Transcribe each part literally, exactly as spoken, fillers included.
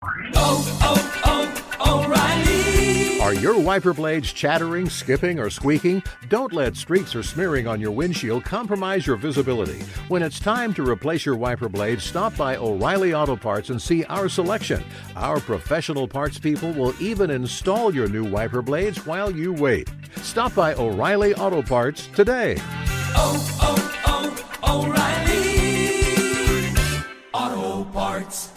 oh, oh, oh, O'Reilly. Are your wiper blades chattering, skipping, or squeaking? Don't let streaks or smearing on your windshield compromise your visibility. When it's time to replace your wiper blades, stop by O'Reilly Auto Parts and see our selection. Our professional parts people will even install your new wiper blades while you wait. Stop by O'Reilly Auto Parts today. Oh, oh, oh, O'Reilly Auto Parts.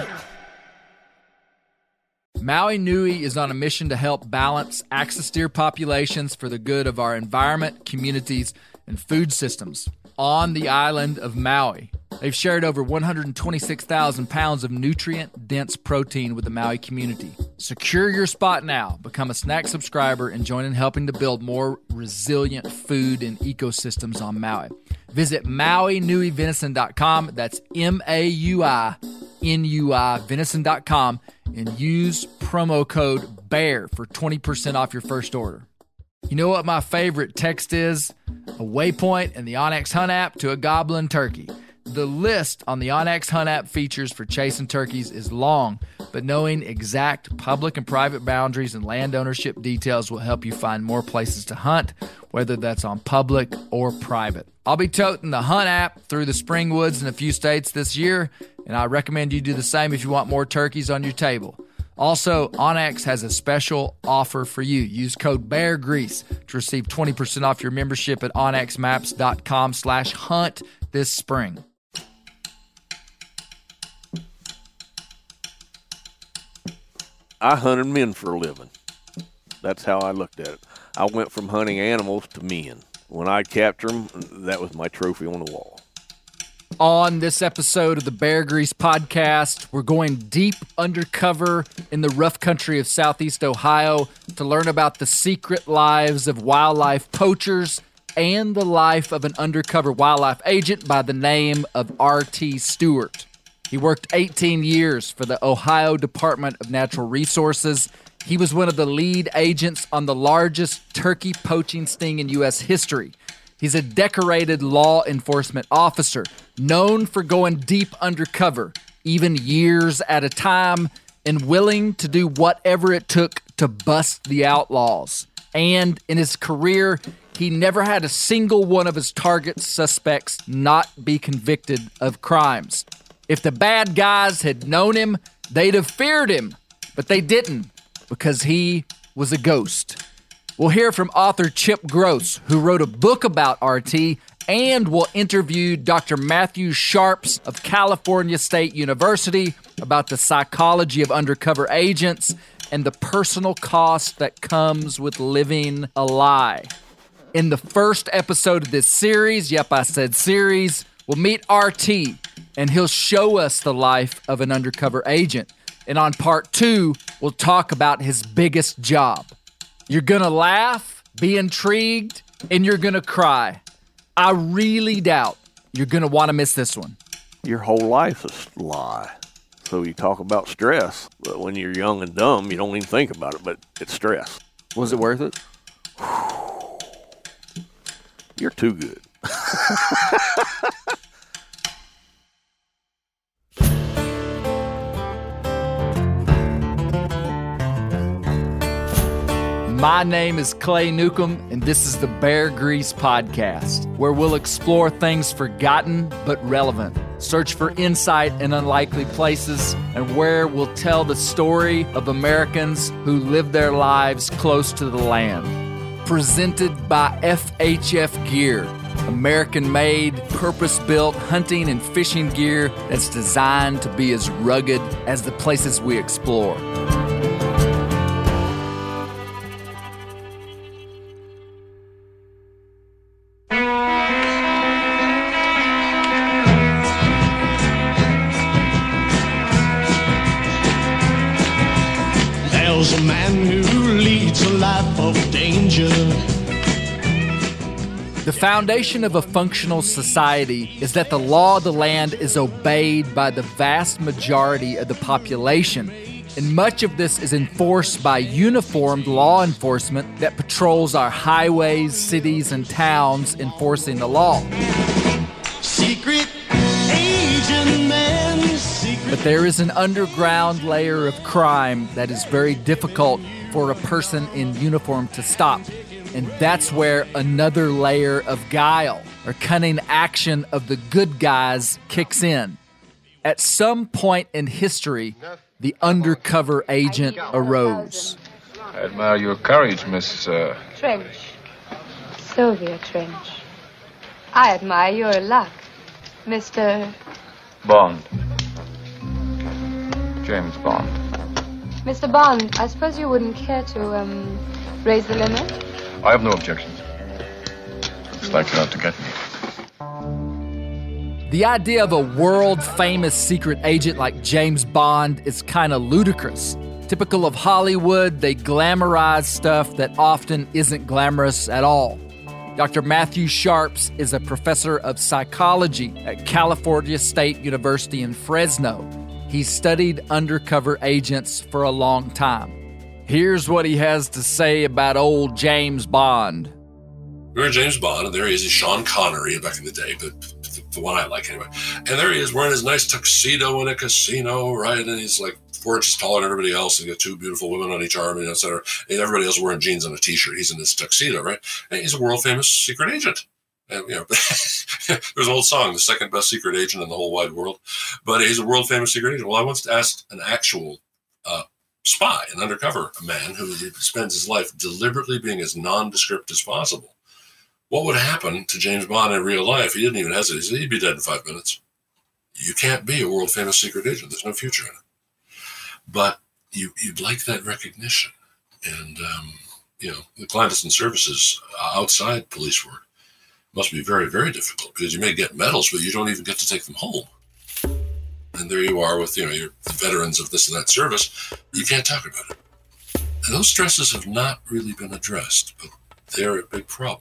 Maui Nui is on a mission to help balance axis deer populations for the good of our environment, communities, and food systems. On the island of Maui, they've shared over one hundred twenty-six thousand pounds of nutrient-dense protein with the Maui community. Secure your spot now. Become a snack subscriber and join in helping to build more resilient food and ecosystems on Maui. Visit Maui Nui Venison dot com. That's M A U I N U I Venison dot com and use promo code BEAR for twenty percent off your first order. You know what my favorite text is? A waypoint in the onX Hunt app to a goblin turkey. The list on the onX Hunt app features for chasing turkeys is long, but knowing exact public and private boundaries and land ownership details will help you find more places to hunt, whether that's on public or private. I'll be toting the Hunt app through the spring woods in a few states this year, and I recommend you do the same if you want more turkeys on your table. Also, onX has a special offer for you. Use code BEARGREASE to receive twenty percent off your membership at onx maps dot com slash hunt this spring. I hunted men for a living. That's how I looked at it. I went from hunting animals to men. When I captured them, that was my trophy on the wall. On this episode of the Bear Grease Podcast, we're going deep undercover in the rough country of Southeast Ohio to learn about the secret lives of wildlife poachers and the life of an undercover wildlife agent by the name of R T Stewart. He worked eighteen years for the Ohio Department of Natural Resources. He was one of the lead agents on the largest turkey poaching sting in U S history. He's a decorated law enforcement officer, known for going deep undercover, even years at a time, and willing to do whatever it took to bust the outlaws. And in his career, he never had a single one of his target suspects not be convicted of crimes. If the bad guys had known him, they'd have feared him, but they didn't, because he was a ghost. We'll hear from author Chip Gross, who wrote a book about R T, and we'll interview Doctor Matthew Sharps of California State University about the psychology of undercover agents and the personal cost that comes with living a lie. In the first episode of this series, yep, I said series, we'll meet R T, and he'll show us the life of an undercover agent. And on part two, we'll talk about his biggest job. You're gonna laugh, be intrigued, and you're gonna cry. I really doubt you're gonna want to miss this one. Your whole life is a lie. So you talk about stress, but when you're young and dumb, you don't even think about it, but it's stress. Was it worth it? You're too good. My name is Clay Newcomb, and this is the Bear Grease Podcast, where we'll explore things forgotten but relevant, search for insight in unlikely places, and where we'll tell the story of Americans who live their lives close to the land. Presented by F H F Gear, American-made, purpose-built hunting and fishing gear that's designed to be as rugged as the places we explore. There's a man who leads a life of danger. The foundation of a functional society is that the law of the land is obeyed by the vast majority of the population, and much of this is enforced by uniformed law enforcement that patrols our highways, cities, and towns enforcing the law. Secret agent man, secret. But There is an underground layer of crime that is very difficult for a person in uniform to stop. And that's where another layer of guile or cunning action of the good guys kicks in. At some point in history, the undercover agent arose. I admire your courage, Miss... Uh... Trench. Sylvia Trench. I admire your luck, Mister Bond. James Bond. Mister Bond, I suppose you wouldn't care to, um, raise the limit? I have no objections. It's likely not to get me. The idea of a world-famous secret agent like James Bond is kind of ludicrous. Typical of Hollywood, they glamorize stuff that often isn't glamorous at all. Doctor Matthew Sharps is a professor of psychology at California State University in Fresno. He studied undercover agents for a long time. Here's what he has to say about old James Bond. Remember James Bond, and there he is, he's Sean Connery back in the day, but the one I like anyway. And there he is wearing his nice tuxedo in a casino, right? And he's like four inches taller than everybody else, and got two beautiful women on each arm, and et cetera. And everybody else wearing jeans and a t-shirt. He's in this tuxedo, right? And he's a world-famous secret agent. And, you know, there's an old song, the second best secret agent in the whole wide world. But he's a world-famous secret agent. Well, I once asked an actual uh, spy, an undercover man who spends his life deliberately being as nondescript as possible, what would happen to James Bond in real life? He didn't even hesitate. He said he'd be dead in five minutes. You can't be a world-famous secret agent. There's no future in it. But you, you'd like that recognition. And, um, you know, the clandestine services outside police work must be very, very difficult because you may get medals, but you don't even get to take them home. And there you are with, you know, your veterans of this and that service. You can't talk about it. And those stresses have not really been addressed, but they're a big problem.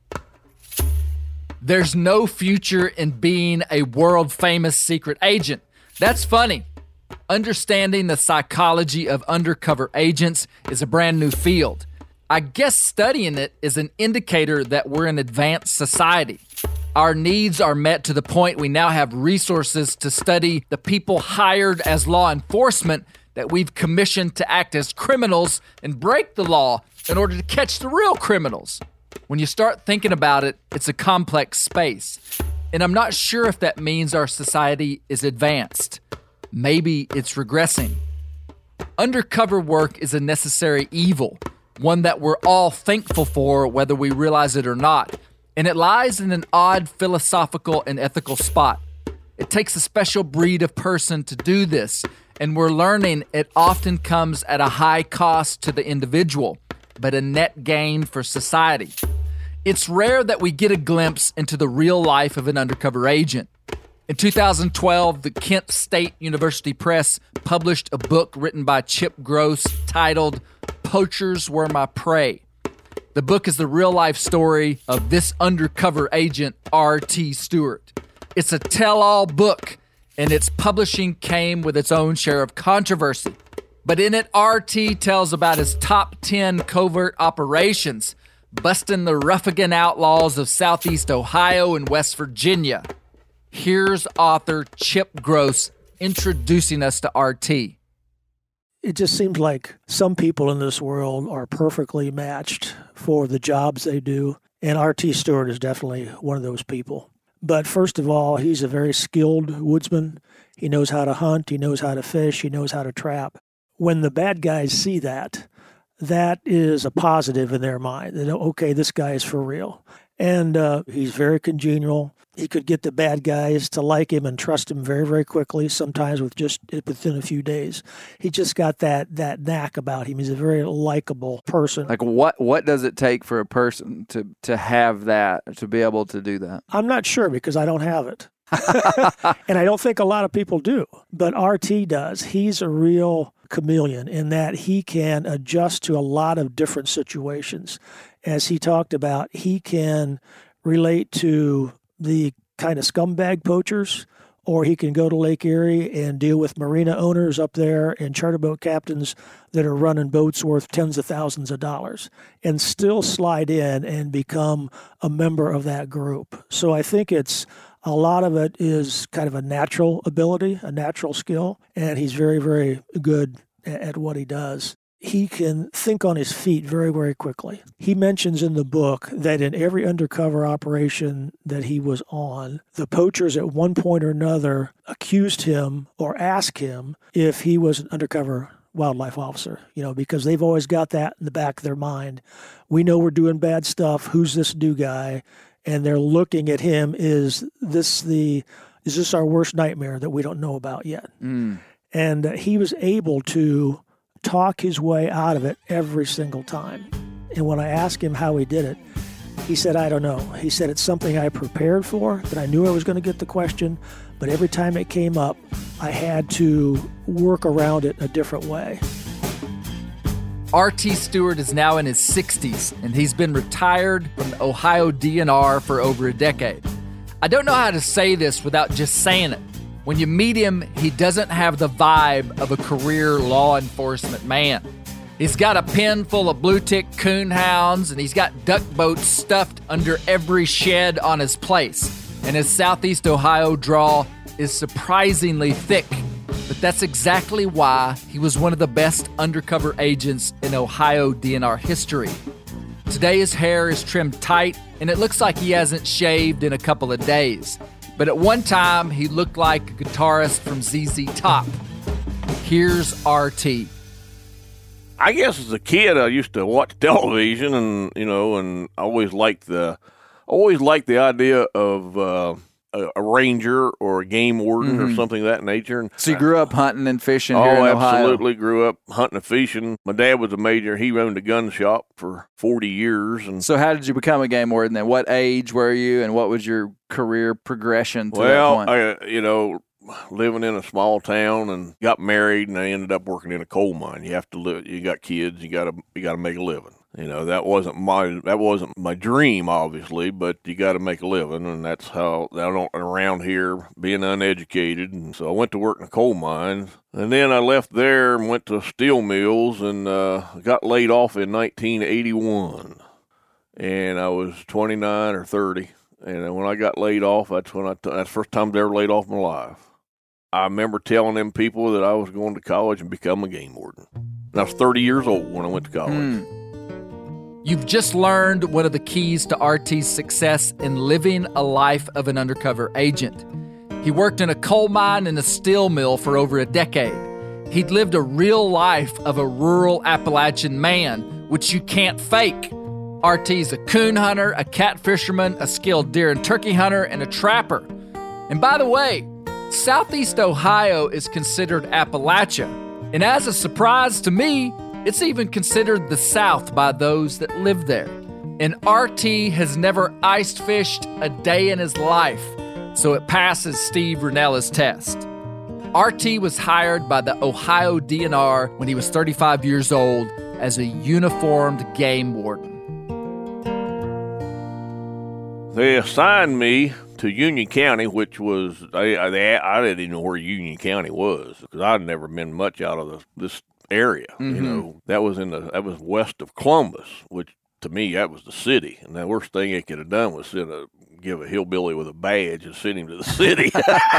There's no future in being a world-famous secret agent. That's funny. Understanding the psychology of undercover agents is a brand new field. I guess studying it is an indicator that we're an advanced society. Our needs are met to the point we now have resources to study the people hired as law enforcement that we've commissioned to act as criminals and break the law in order to catch the real criminals. When you start thinking about it, it's a complex space. And I'm not sure if that means our society is advanced. Maybe it's regressing. Undercover work is a necessary evil, one that we're all thankful for whether we realize it or not. And it lies in an odd philosophical and ethical spot. It takes a special breed of person to do this, and we're learning it often comes at a high cost to the individual, but a net gain for society. It's rare that we get a glimpse into the real life of an undercover agent. In two thousand twelve, the Kent State University Press published a book written by Chip Gross titled Poachers Were My Prey. The book is the real-life story of this undercover agent, R T Stewart. It's a tell-all book, and its publishing came with its own share of controversy. But in it, R T tells about his top ten covert operations, busting the ruffian outlaws of Southeast Ohio and West Virginia. Here's author Chip Gross introducing us to R T. It just seems like some people in this world are perfectly matched for the jobs they do, and R T Stewart is definitely one of those people. But first of all, he's a very skilled woodsman. He knows how to hunt, he knows how to fish, he knows how to trap. When the bad guys see that, that is a positive in their mind. They know, okay, this guy is for real. And uh, he's very congenial. He could get the bad guys to like him and trust him very, very quickly, sometimes with just within a few days. He just got that that knack about him. He's a very likable person. Like what what does it take for a person to, to have that, to be able to do that? I'm not sure because I don't have it. And I don't think a lot of people do. But R T does. He's a real chameleon in that he can adjust to a lot of different situations. As he talked about, he can relate to the kind of scumbag poachers, or he can go to Lake Erie and deal with marina owners up there and charter boat captains that are running boats worth tens of thousands of dollars and still slide in and become a member of that group. So I think it's A lot of it is kind of a natural ability, a natural skill, and he's very, very good at what he does. He can think on his feet very, very quickly. He mentions in the book that in every undercover operation that he was on, the poachers at one point or another accused him or asked him if he was an undercover wildlife officer, you know, because they've always got that in the back of their mind. We know we're doing bad stuff. Who's this new guy? And they're looking at him. Is this the, is this our worst nightmare that we don't know about yet? Mm. And uh, he was able to talk his way out of it every single time. And when I asked him how he did it, he said, I don't know. He said, it's something I prepared for, that I knew I was going to get the question, but every time it came up, I had to work around it a different way. R T Stewart is now in his sixties, and he's been retired from the Ohio D N R for over a decade. I don't know how to say this without just saying it. When you meet him, he doesn't have the vibe of a career law enforcement man. He's got a pen full of blue-tick coon hounds, and he's got duck boats stuffed under every shed on his place. And his Southeast Ohio drawl is surprisingly thick. But that's exactly why he was one of the best undercover agents in Ohio D N R history. Today his hair is trimmed tight, and it looks like he hasn't shaved in a couple of days. But at one time, he looked like a guitarist from Z Z Top. Here's R T. I guess as a kid, I used to watch television, and you know, and I always liked the, always liked the idea of uh, a, a ranger or a game warden Mm-hmm. or something of that nature. And So you grew up hunting and fishing oh, here in Ohio? absolutely, grew up hunting and fishing. My dad was a major. He owned a gun shop for forty years, and So how did you become a game warden then? What age were you, and what was your career progression to well, that point? I, you know, living in a small town and got married, and I ended up working in a coal mine. You have to live. You got kids. You got to you got to make a living. You know, that wasn't my that wasn't my dream, obviously, but you got to make a living, and that's how I don't around here being uneducated. And so I went to work in a coal mine, and then I left there and went to steel mills, and uh, got laid off in nineteen eighty-one, and I was twenty-nine or thirty. And when I got laid off, that's when I t- that's the first time I ever laid off in my life. I remember telling them people that I was going to college and become a game warden. And I was thirty years old when I went to college. Mm. You've just learned one of the keys to R T's success in living a life of an undercover agent. He worked in a coal mine and a steel mill for over a decade. He'd lived a real life of a rural Appalachian man, which you can't fake. R T's a coon hunter, a cat fisherman, a skilled deer and turkey hunter, and a trapper. And by the way, Southeast Ohio is considered Appalachia. And as a surprise to me, it's even considered the South by those that live there. And R T has never ice fished a day in his life, so it passes Steve Rinella's test. R T was hired by the Ohio D N R when he was thirty-five years old as a uniformed game warden. They assigned me to Union County, which was, I, I, I didn't even know where Union County was, because I'd never been much out of the, this area. Mm-hmm. You know, that was in the that was west of Columbus, which to me that was the city. And the worst thing they could have done was send a, give a hillbilly with a badge and send him to the city.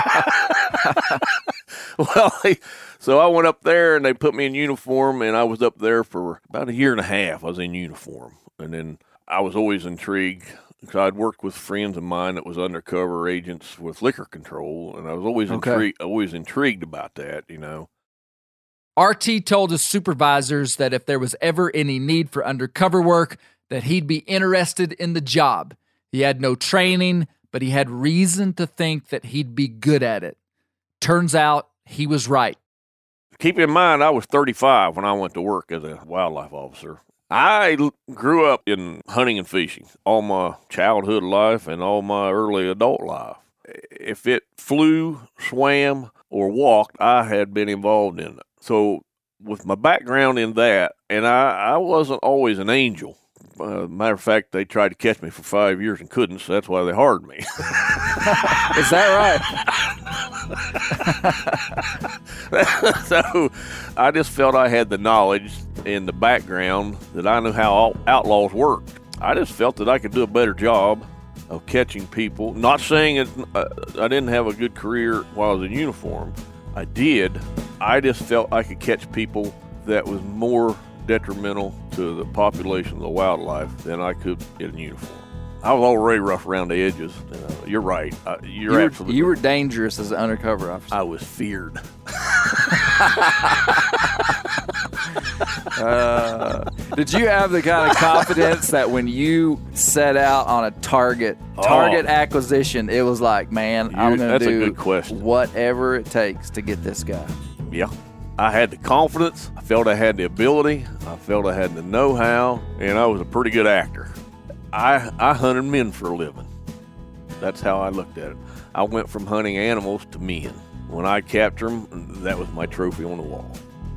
Well, they, so I went up there and they put me in uniform, and I was up there for about a year and a half. I was in uniform, and then I was always intrigued. Because I'd worked with friends of mine that was undercover agents with liquor control, and I was always Okay. intrigued. Always intrigued about that, you know. R T told his supervisors that if there was ever any need for undercover work, that he'd be interested in the job. He had no training, but he had reason to think that he'd be good at it. Turns out he was right. Keep in mind, I was thirty-five when I went to work as a wildlife officer. I l- grew up in hunting and fishing all my childhood life and all my early adult life. If it flew, swam, or walked, I had been involved in it. So with my background in that, and I, I wasn't always an angel. Uh, matter of fact, they tried to catch me for five years and couldn't, so that's why they hired me. Is that right? So I just felt I had the knowledge and the background that I knew how outlaws worked. I just felt that I could do a better job of catching people. Not saying it, uh, I didn't have a good career while I was in uniform. I did. I just felt I could catch people that was more detrimental to the population of the wildlife than I could in uniform. I was already rough around the edges. Uh, you're right. Uh, you're you were, absolutely You were right. dangerous as an undercover officer. I was feared. uh, did you have the kind of confidence that when you set out on a target, target Oh. acquisition, it was like, man, I'm You- going that's to a do good question. whatever it takes to get this guy? Yeah. I had the confidence. I felt I had the ability. I felt I had the know-how, and I was a pretty good actor. I I hunted men for a living. That's how I looked at it. I went from hunting animals to men. When I capture them, that was my trophy on the wall.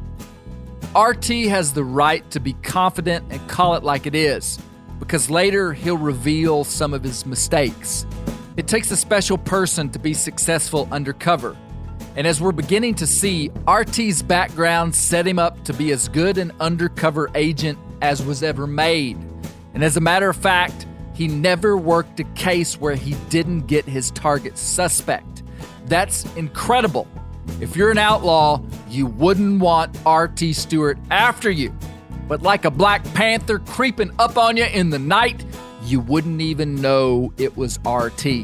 R T has the right to be confident and call it like it is, because later he'll reveal some of his mistakes. It takes a special person to be successful undercover. And as we're beginning to see, R T's background set him up to be as good an undercover agent as was ever made. And as a matter of fact, he never worked a case where he didn't get his target suspect. That's incredible. If you're an outlaw, you wouldn't want R T Stewart after you. But like a Black Panther creeping up on you in the night, you wouldn't even know it was R T.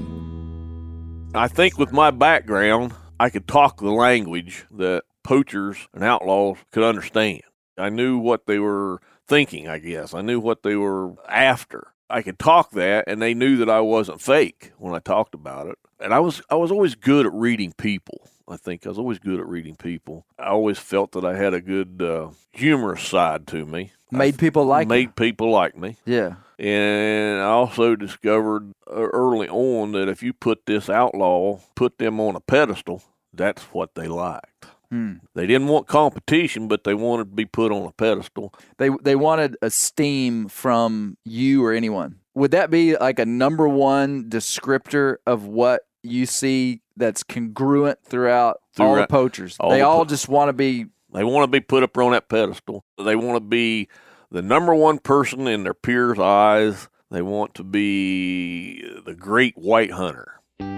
I think with my background, I could talk the language that poachers and outlaws could understand. I knew what they were thinking, I guess. I knew what they were after. I could talk that, and they knew that I wasn't fake when I talked about it. And I was I was always good at reading people. I think I was always good at reading people. I always felt that I had a good uh, humorous side to me. Made people like Made you. people like me. Yeah. And I also discovered uh, early on that if you put this outlaw, put them on a pedestal, that's what they liked. Hmm. They didn't want competition, but they wanted to be put on a pedestal. They they wanted esteem from you or anyone. Would that be like a number one descriptor of what you see that's congruent throughout, all the Throughout- poachers? all they the all po- just want to be. They want to be put up on that pedestal. They want to be the number one person in their peers' eyes. They want to be the great white hunter.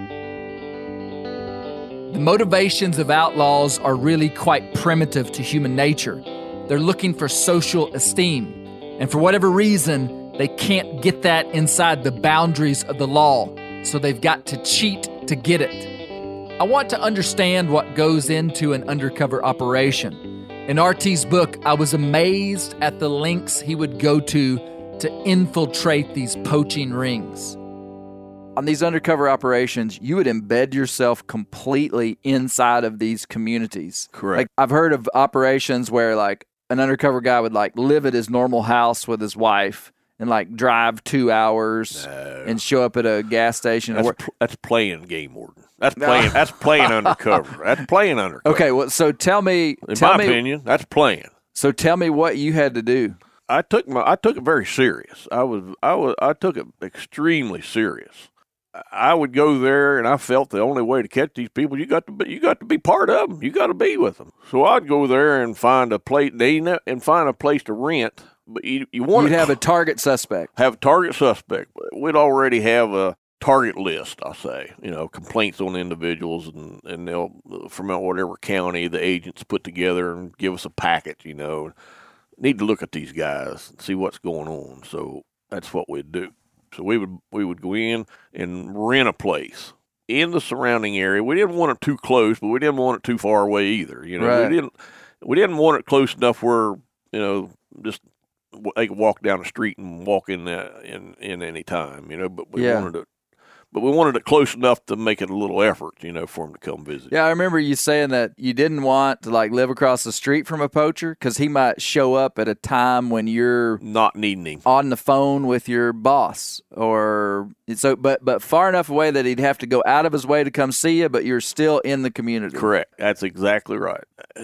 The motivations of outlaws are really quite primitive to human nature. They're looking for social esteem. And for whatever reason, they can't get that inside the boundaries of the law. So they've got to cheat to get it. I want to understand what goes into an undercover operation. In R T's book, I was amazed at the lengths he would go to to infiltrate these poaching rings. On these undercover operations, you would embed yourself completely inside of these communities. Correct. Like I've heard of operations where like an undercover guy would like live at his normal house with his wife and like drive two hours No. and show up at a gas station. That's, Or, pl- that's playing game warden. That's playing. That's playing undercover. That's playing undercover. okay, well, so tell me, In tell my me, opinion, that's playing. so tell me what you had to do. I took my. I took it very serious. I was. I was. I took it extremely serious. I would go there, and I felt the only way to catch these people, you got to be, you got to be part of them. You got to be with them. So I'd go there and find a place. They ne- and find a place to rent. But you, you want You'd to have a target suspect. have a target suspect. We'd already have a target list. I say, you know, complaints on individuals, and and they'll from whatever county the agents put together and give us a packet. You know, need to look at these guys and see what's going on. So that's what we'd do. So we would we would go in and rent a place in the surrounding area. We didn't want it too close, but we didn't want it too far away either. You know, Right. we didn't we didn't want it close enough where you know just they could walk down the street and walk in uh, in in any time. You know, but we Yeah. wanted it. But we wanted it close enough to make it a little effort, you know, for them to come visit. Yeah, I remember you saying that you didn't want to like live across the street from a poacher because he might show up at a time when you're Not needing him. on the phone with your boss, or so. But but far enough away that he'd have to go out of his way to come see you, but you're still in the community. Correct. That's exactly right.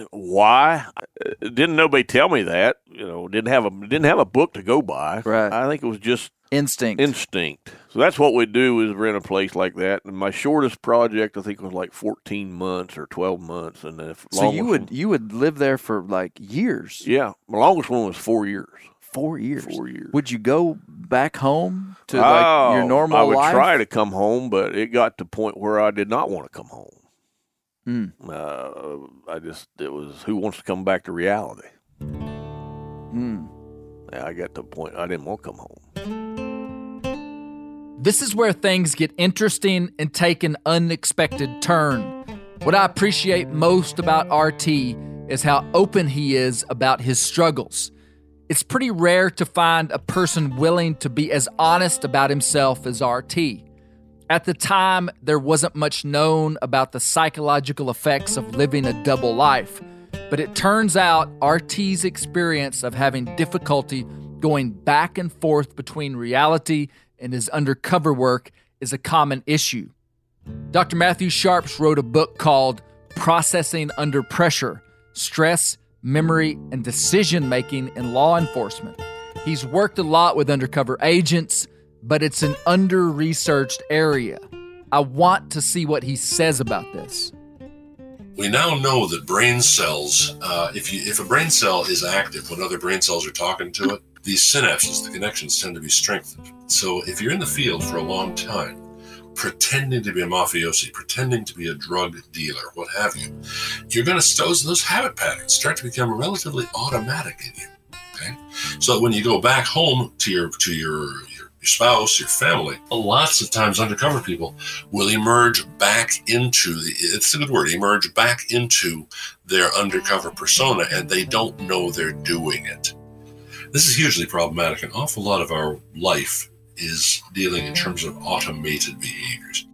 Why? Uh, Didn't nobody tell me that? You know, didn't have a didn't have a book to go by. Right. I think it was just Instinct. instinct. So that's what we do is rent a place like that. And my shortest project I think was like fourteen months or twelve months. And the so longest you would one- you would live there for like years. yeah, my longest one was four years. Four years. Four years. Would you go back home to like oh, your normal I would life? try to come home, but it got to the point where I did not want to come home. Mm. Uh, I just, it was, who wants to come back to reality? Mm. Yeah, I got to the point I didn't want to come home. This is where things get interesting and take an unexpected turn. What I appreciate most about R T is how open he is about his struggles. It's pretty rare to find a person willing to be as honest about himself as R T. At the time, there wasn't much known about the psychological effects of living a double life, but it turns out R T's experience of having difficulty going back and forth between reality and his undercover work is a common issue. Doctor Matthew Sharps wrote a book called Processing Under Pressure: Stress, Memory, and Decision-Making in Law Enforcement. He's worked a lot with undercover agents, but it's an under-researched area. I want to see what he says about this. We now know that brain cells, uh, if you if a brain cell is active when other brain cells are talking to it, these synapses, the connections, tend to be strengthened. So if you're in the field for a long time, pretending to be a mafiosi, pretending to be a drug dealer, what have you, you're going to, those, those habit patterns start to become relatively automatic in you. Okay, so when you go back home to your to your, your your spouse, your family, lots of times undercover people will emerge back into the, it's a good word, emerge back into their undercover persona, and they don't know they're doing it. This is hugely problematic. An awful lot of our life is dealing in terms of automated behaviors.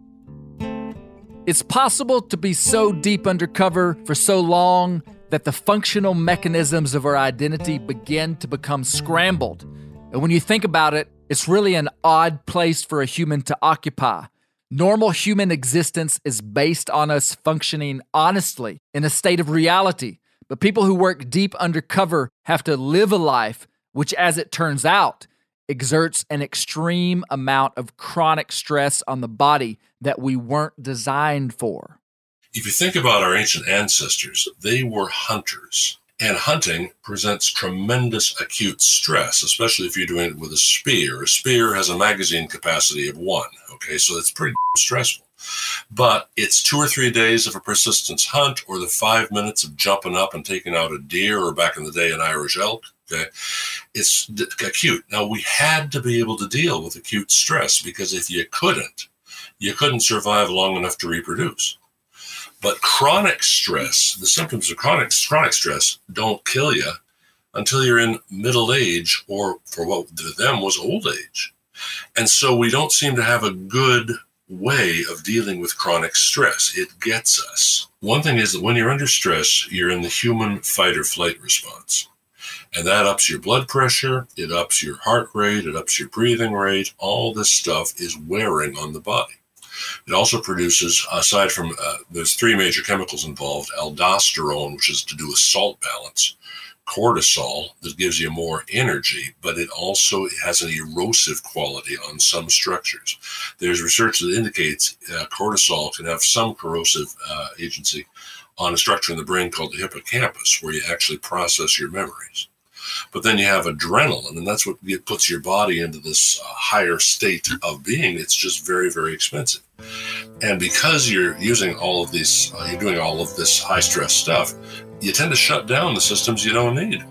It's possible to be so deep undercover for so long that the functional mechanisms of our identity begin to become scrambled. And when you think about it, it's really an odd place for a human to occupy. Normal human existence is based on us functioning honestly in a state of reality. But people who work deep undercover have to live a life which, as it turns out, exerts an extreme amount of chronic stress on the body that we weren't designed for. If you think about our ancient ancestors, they were hunters. And hunting presents tremendous acute stress, especially if you're doing it with a spear. A spear has a magazine capacity of one, okay? So it's pretty stressful. But it's two or three days of a persistence hunt, or the five minutes of jumping up and taking out a deer, or back in the day, an Irish elk, okay? It's acute. Now, we had to be able to deal with acute stress, because if you couldn't, you couldn't survive long enough to reproduce. But chronic stress, the symptoms of chronic chronic stress don't kill you until you're in middle age, or for what to them was old age. And so we don't seem to have a good way of dealing with chronic stress. It gets us. One thing is that when you're under stress, you're in the human fight or flight response. And that ups your blood pressure, it ups your heart rate, it ups your breathing rate. All this stuff is wearing on the body. It also produces, aside from, uh, there's three major chemicals involved: aldosterone, which is to do with salt balance; cortisol, that gives you more energy, but it also has an erosive quality on some structures. There's research that indicates uh, cortisol can have some corrosive uh, agency on a structure in the brain called the hippocampus, where you actually process your memories. But then you have adrenaline, and that's what puts your body into this uh, higher state of being. It's just very, very expensive. And because you're using all of these, uh, you're doing all of this high stress stuff, you tend to shut down the systems you don't need.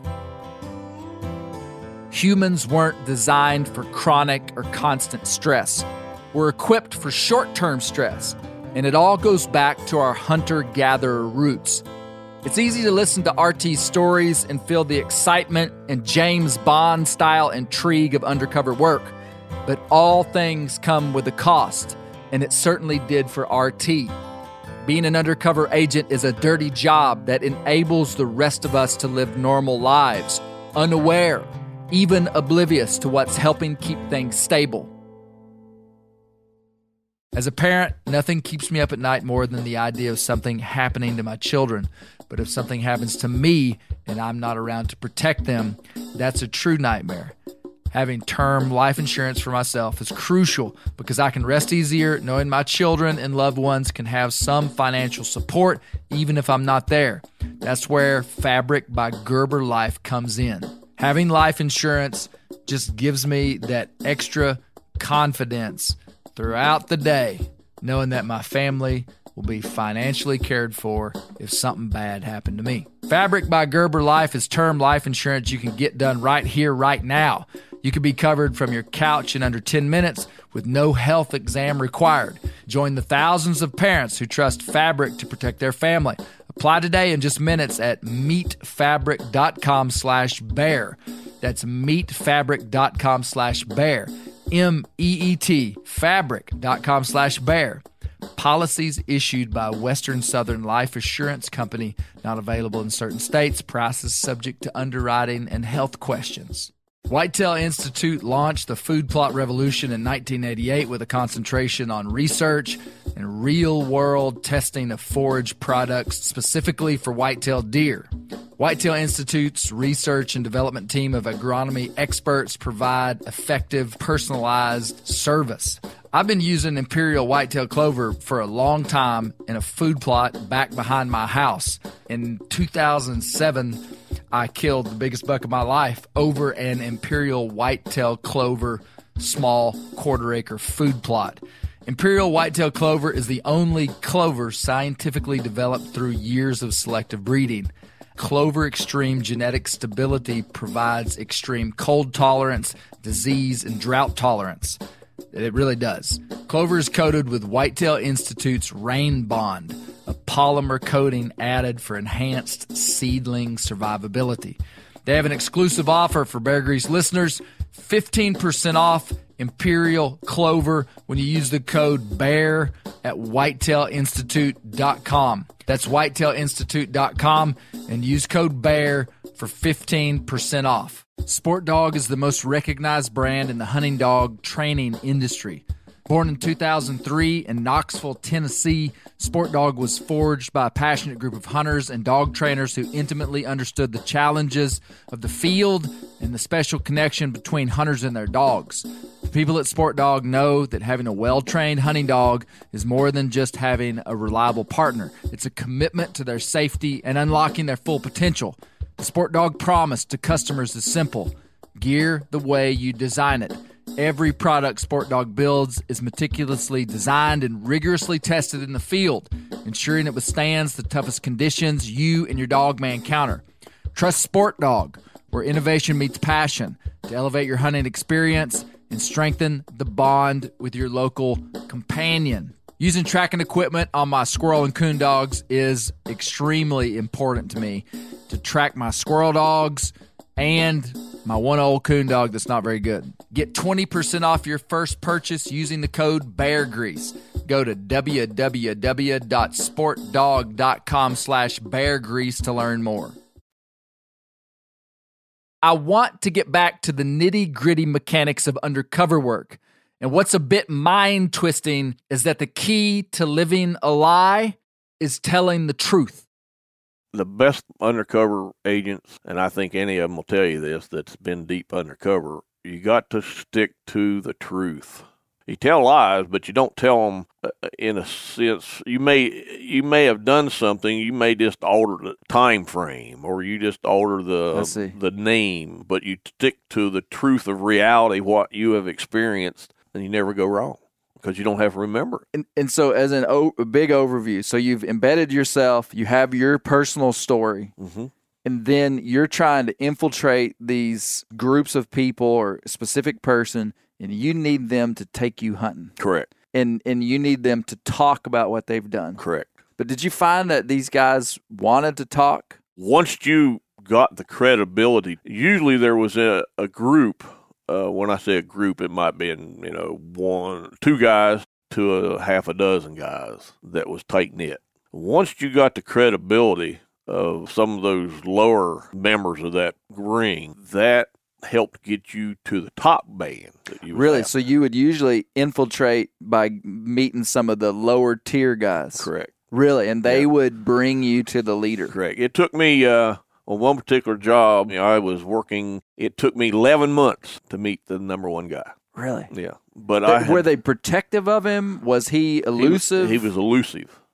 Humans weren't designed for chronic or constant stress. We're equipped for short-term stress, and it all goes back to our hunter-gatherer roots. It's easy to listen to R T's stories and feel the excitement and James Bond-style intrigue of undercover work, but all things come with a cost, and it certainly did for R T. Being an undercover agent is a dirty job that enables the rest of us to live normal lives, unaware, even oblivious to what's helping keep things stable. As a parent, nothing keeps me up at night more than the idea of something happening to my children. But if something happens to me and I'm not around to protect them, that's a true nightmare. Having term life insurance for myself is crucial because I can rest easier knowing my children and loved ones can have some financial support even if I'm not there. That's where Fabric by Gerber Life comes in. Having life insurance just gives me that extra confidence throughout the day, knowing that my family will be financially cared for if something bad happened to me. Fabric by Gerber Life is term life insurance you can get done right here, right now. You can be covered from your couch in under ten minutes with no health exam required. Join the thousands of parents who trust Fabric to protect their family. Apply today in just minutes at meetfabric.com slash bear. That's meetfabric.com slash bear. M E E T, fabric.com slash bear. Policies issued by Western Southern Life Assurance Company, not available in certain states. Prices subject to underwriting and health questions. Whitetail Institute launched the food plot revolution in nineteen eighty-eight with a concentration on research and real-world testing of forage products specifically for whitetail deer. Whitetail Institute's research and development team of agronomy experts provide effective, personalized service. I've been using Imperial Whitetail Clover for a long time in a food plot back behind my house. In two thousand seven, I killed the biggest buck of my life over an Imperial Whitetail Clover small quarter-acre food plot. Imperial Whitetail Clover is the only clover scientifically developed through years of selective breeding. Clover Extreme genetic stability provides extreme cold tolerance, disease, and drought tolerance. It really does. Clover is coated with Whitetail Institute's Rain Bond, a polymer coating added for enhanced seedling survivability. They have an exclusive offer for Bear Grease listeners, fifteen percent off Imperial Clover when you use the code BEAR at whitetail institute dot com. That's whitetail institute dot com and use code BEAR for fifteen percent off. Sport Dog is the most recognized brand in the hunting dog training industry. Born in two thousand three in Knoxville, Tennessee, Sport Dog was forged by a passionate group of hunters and dog trainers who intimately understood the challenges of the field and the special connection between hunters and their dogs. The people at Sport Dog know that having a well-trained hunting dog is more than just having a reliable partner. It's a commitment to their safety and unlocking their full potential. The Sport Dog promise to customers is simple: gear the way you design it. Every product Sport Dog builds is meticulously designed and rigorously tested in the field, ensuring it withstands the toughest conditions you and your dog may encounter. Trust Sport Dog, where innovation meets passion, to elevate your hunting experience and strengthen the bond with your local companion. Using tracking equipment on my squirrel and coon dogs is extremely important to me to track my squirrel dogs and my one old coon dog that's not very good. Get twenty percent off your first purchase using the code BEARGREASE. Go to www.sportdog.com slash beargrease to learn more. I want to get back to the nitty-gritty mechanics of undercover work. And what's a bit mind-twisting is that the key to living a lie is telling the truth. The best undercover agents, and I think any of them will tell you this, that's been deep undercover, you got to stick to the truth. You tell lies, but you don't tell them in a sense. You may you may have done something. You may just alter the time frame, or you just alter the the name, but you stick to the truth of reality, what you have experienced, and you never go wrong because you don't have to remember it. And, and so as an o- a big overview, so you've embedded yourself, you have your personal story, mm-hmm. and then you're trying to infiltrate these groups of people or a specific person, and you need them to take you hunting. Correct. And and you need them to talk about what they've done. Correct. But did you find that these guys wanted to talk? Once you got the credibility, usually there was a, a group. Uh, when I say a group, it might be, in, you know, one, two guys to a half a dozen guys that was tight-knit. Once you got the credibility of some of those lower members of that ring, that helped get you to the top band. That you really? Have. So you would usually infiltrate by meeting some of the lower tier guys? Correct. Really? And they yeah. would bring you to the leader? Correct. It took me... Uh, On one particular job, you know, I was working, it took me eleven months to meet the number one guy. Really? Yeah. But Th- I had, Were they protective of him? Was he elusive? He was, he was elusive.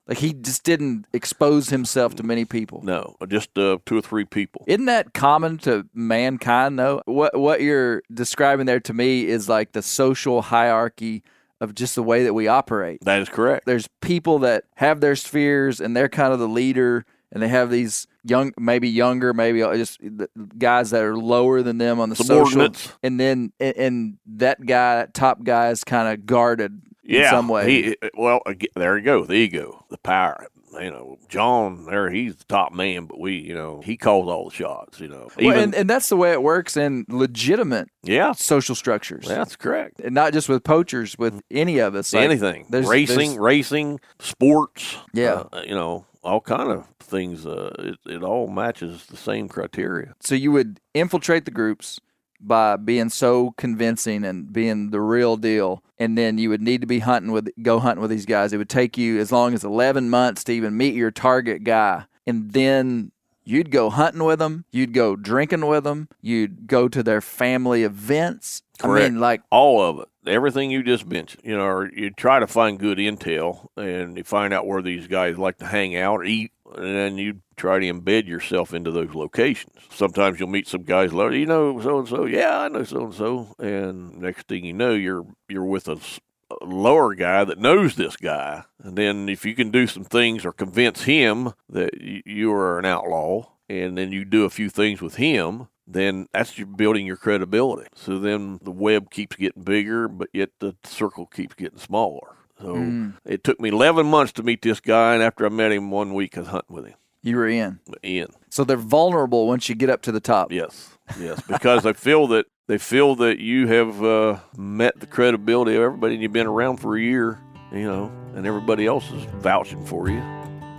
Like he just didn't expose himself to many people. No, just uh, two or three people. Isn't that common to mankind, though? What what you're describing there to me is like the social hierarchy of just the way that we operate. That is correct. There's people that have their spheres, and they're kind of the leader, and they have these young, maybe younger, maybe just guys that are lower than them on the social. And then, and that guy, that top guy, is kind of guarded yeah, in some way. He, well, there you go, the ego, the power. You know, John there, he's the top man, but we, you know, he calls all the shots, you know. Even, well, and, and that's the way it works in legitimate yeah. social structures. That's correct. And not just with poachers, with any of us. Like, anything. There's, racing, there's, racing, sports. Yeah. Uh, you know, all kind of things. Uh, it, it all matches the same criteria. So you would infiltrate the groups by being so convincing and being the real deal, and then you would need to be hunting with go hunting with these guys. It would take you as long as eleven months to even meet your target guy, and then you'd go hunting with them, you'd go drinking with them, you'd go to their family events. Correct. I mean, like all of it, everything you just mentioned. You know, or you try to find good intel, and you find out where these guys like to hang out, or eat, and then you try to embed yourself into those locations. Sometimes you'll meet some guys, you know, so and so. Yeah, I know so and so. And next thing you know, you're you're with a, a lower guy that knows this guy. And then if you can do some things or convince him that you, you are an outlaw, and then you do a few things with him, then that's your building your credibility. So then the web keeps getting bigger, but yet the circle keeps getting smaller. So mm. it took me eleven months to meet this guy, and after I met him one week, I was hunting with him. You were in. In. So they're vulnerable once you get up to the top. Yes, yes, because they feel that they feel that you have uh, met the credibility of everybody, and you've been around for a year, you know, and everybody else is vouching for you.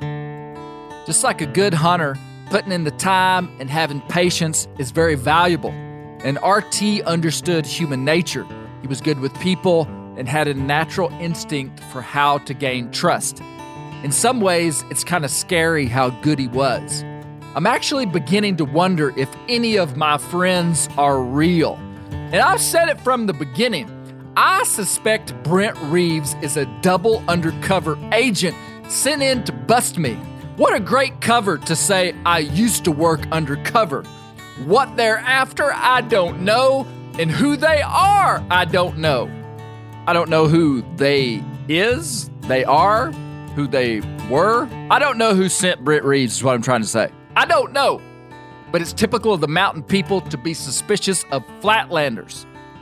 Just like a good hunter, putting in the time and having patience is very valuable. And R T understood human nature. He was good with people and had a natural instinct for how to gain trust. In some ways, it's kind of scary how good he was. I'm actually beginning to wonder if any of my friends are real. And I've said it from the beginning. I suspect Brent Reeves is a double undercover agent sent in to bust me. What a great cover to say I used to work undercover. What they're after, I don't know. And who they are, I don't know. I don't know who they is, they are, who they were. I don't know who sent Brent Reeves is what I'm trying to say. I don't know. But it's typical of the mountain people to be suspicious of flatlanders.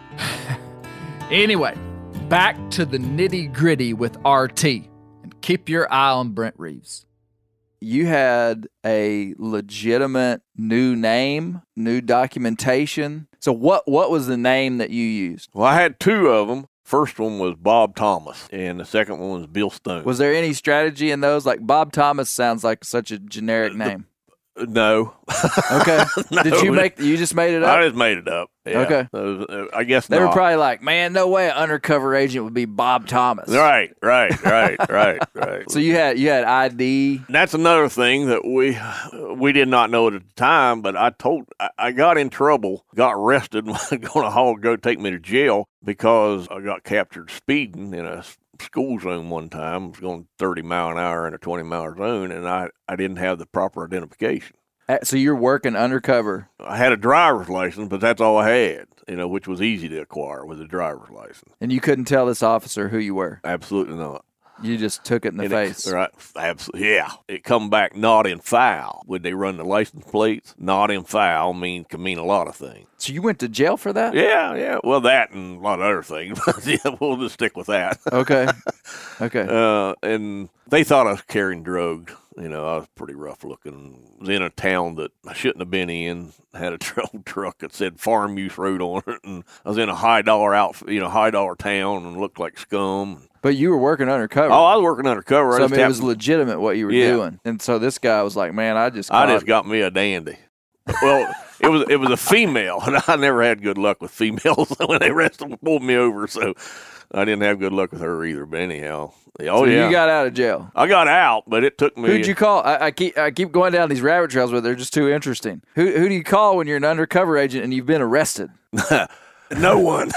Anyway, back to the nitty-gritty with R T. And keep your eye on Brent Reeves. You had a legitimate new name, new documentation. So what, what was the name that you used? Well, I had two of them. First one was Bob Thomas, and the second one was Bill Stone. Was there any strategy in those? Like Bob Thomas sounds like such a generic name. The, no. Okay. No. Did you make? You just made it up? I just made it up. Yeah. Okay. Uh, I guess they not. were probably like, man, no way, an undercover agent would be Bob Thomas. Right, right, right, right, right. So you had you had I D. That's another thing that we we did not know at the time. But I told I, I got in trouble, got arrested, going to haul go take me to jail because I got captured speeding in a school zone one time. I was going thirty mile an hour in a twenty mile zone, and I I didn't have the proper identification. So you're working undercover. I had a driver's license, but that's all I had, you know, which was easy to acquire with a driver's license. And you couldn't tell this officer who you were? Absolutely not. You just took it in the and face. It, right, absolutely. Yeah. It come back not in file. When they run the license plates, not in file mean can mean a lot of things. So you went to jail for that? Yeah, yeah. Well, that and a lot of other things. But yeah, we'll just stick with that. Okay. Okay. Uh, and they thought I was carrying drugs. You know, I was pretty rough looking. I was in a town that I shouldn't have been in. I had a old truck that said Farm Use Road on it, and I was in a high dollar outfit, you know, high dollar town, and looked like scum. But you were working undercover. Oh, I was working undercover. So I, I mean, happened, it was legitimate what you were yeah. doing. And so this guy was like, "Man, I just I just got me a dandy." Well, it was it was a female, and I never had good luck with females when they arrested pulled me over. So I didn't have good luck with her either. But anyhow. Oh, so yeah. You got out of jail. I got out, but it took me. Who'd you call? I, I keep I keep going down these rabbit trails, but they're just too interesting. Who who do you call when you're an undercover agent and you've been arrested? No one.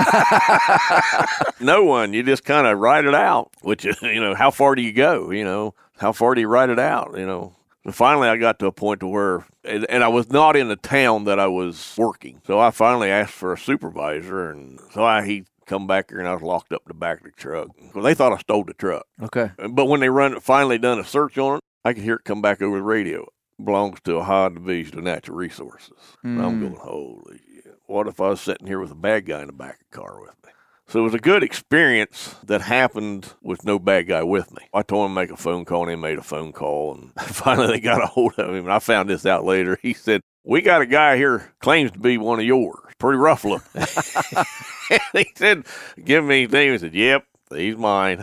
No one. You just kind of ride it out, which is, you know, how far do you go? You know, how far do you ride it out? You know, and finally I got to a point to where, and, and I was not in the town that I was working. So I finally asked for a supervisor, and so I, he come back here, and I was locked up in the back of the truck. Well, they thought I stole the truck. Okay. But when they run, finally done a search on it, I could hear it come back over the radio. It belongs to Ohio Division of Natural Resources. Mm. And I'm going, holy shit. What if I was sitting here with a bad guy in the back of the car with me? So it was a good experience that happened with no bad guy with me. I told him to make a phone call, and he made a phone call, and finally they got a hold of him. And I found this out later. He said, we got a guy here claims to be one of yours. Pretty rough looking. He said, give me his name. He said, yep, he's mine.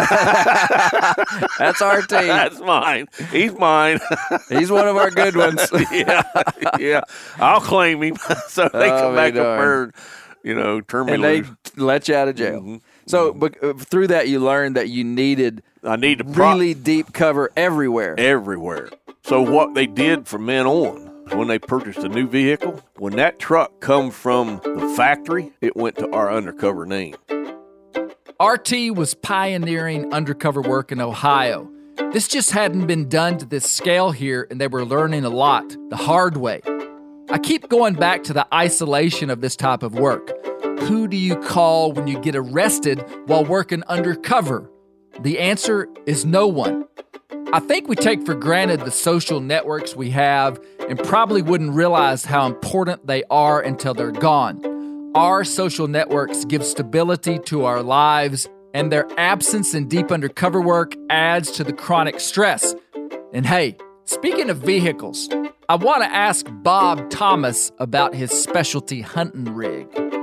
That's our team. That's mine. He's mine. He's one of our good ones. yeah, yeah. I'll claim him. So they Oh, come back darn. up there, and, you know, turn me And they loose. let you out of jail. Mhm. So but, uh, through that, you learned that you needed I need to pro- really deep cover everywhere. everywhere. So what they did from then on, when they purchased a new vehicle, when that truck come from the factory, it went to our undercover name. R T was pioneering undercover work in Ohio. This just hadn't been done to this scale here, and they were learning a lot the hard way. I keep going back to the isolation of this type of work. Who do you call when you get arrested while working undercover? The answer is no one. I think we take for granted the social networks we have and probably wouldn't realize how important they are until they're gone. Our social networks give stability to our lives, and their absence in deep undercover work adds to the chronic stress. And hey, speaking of vehicles, I want to ask Bob Thomas about his specialty hunting rig.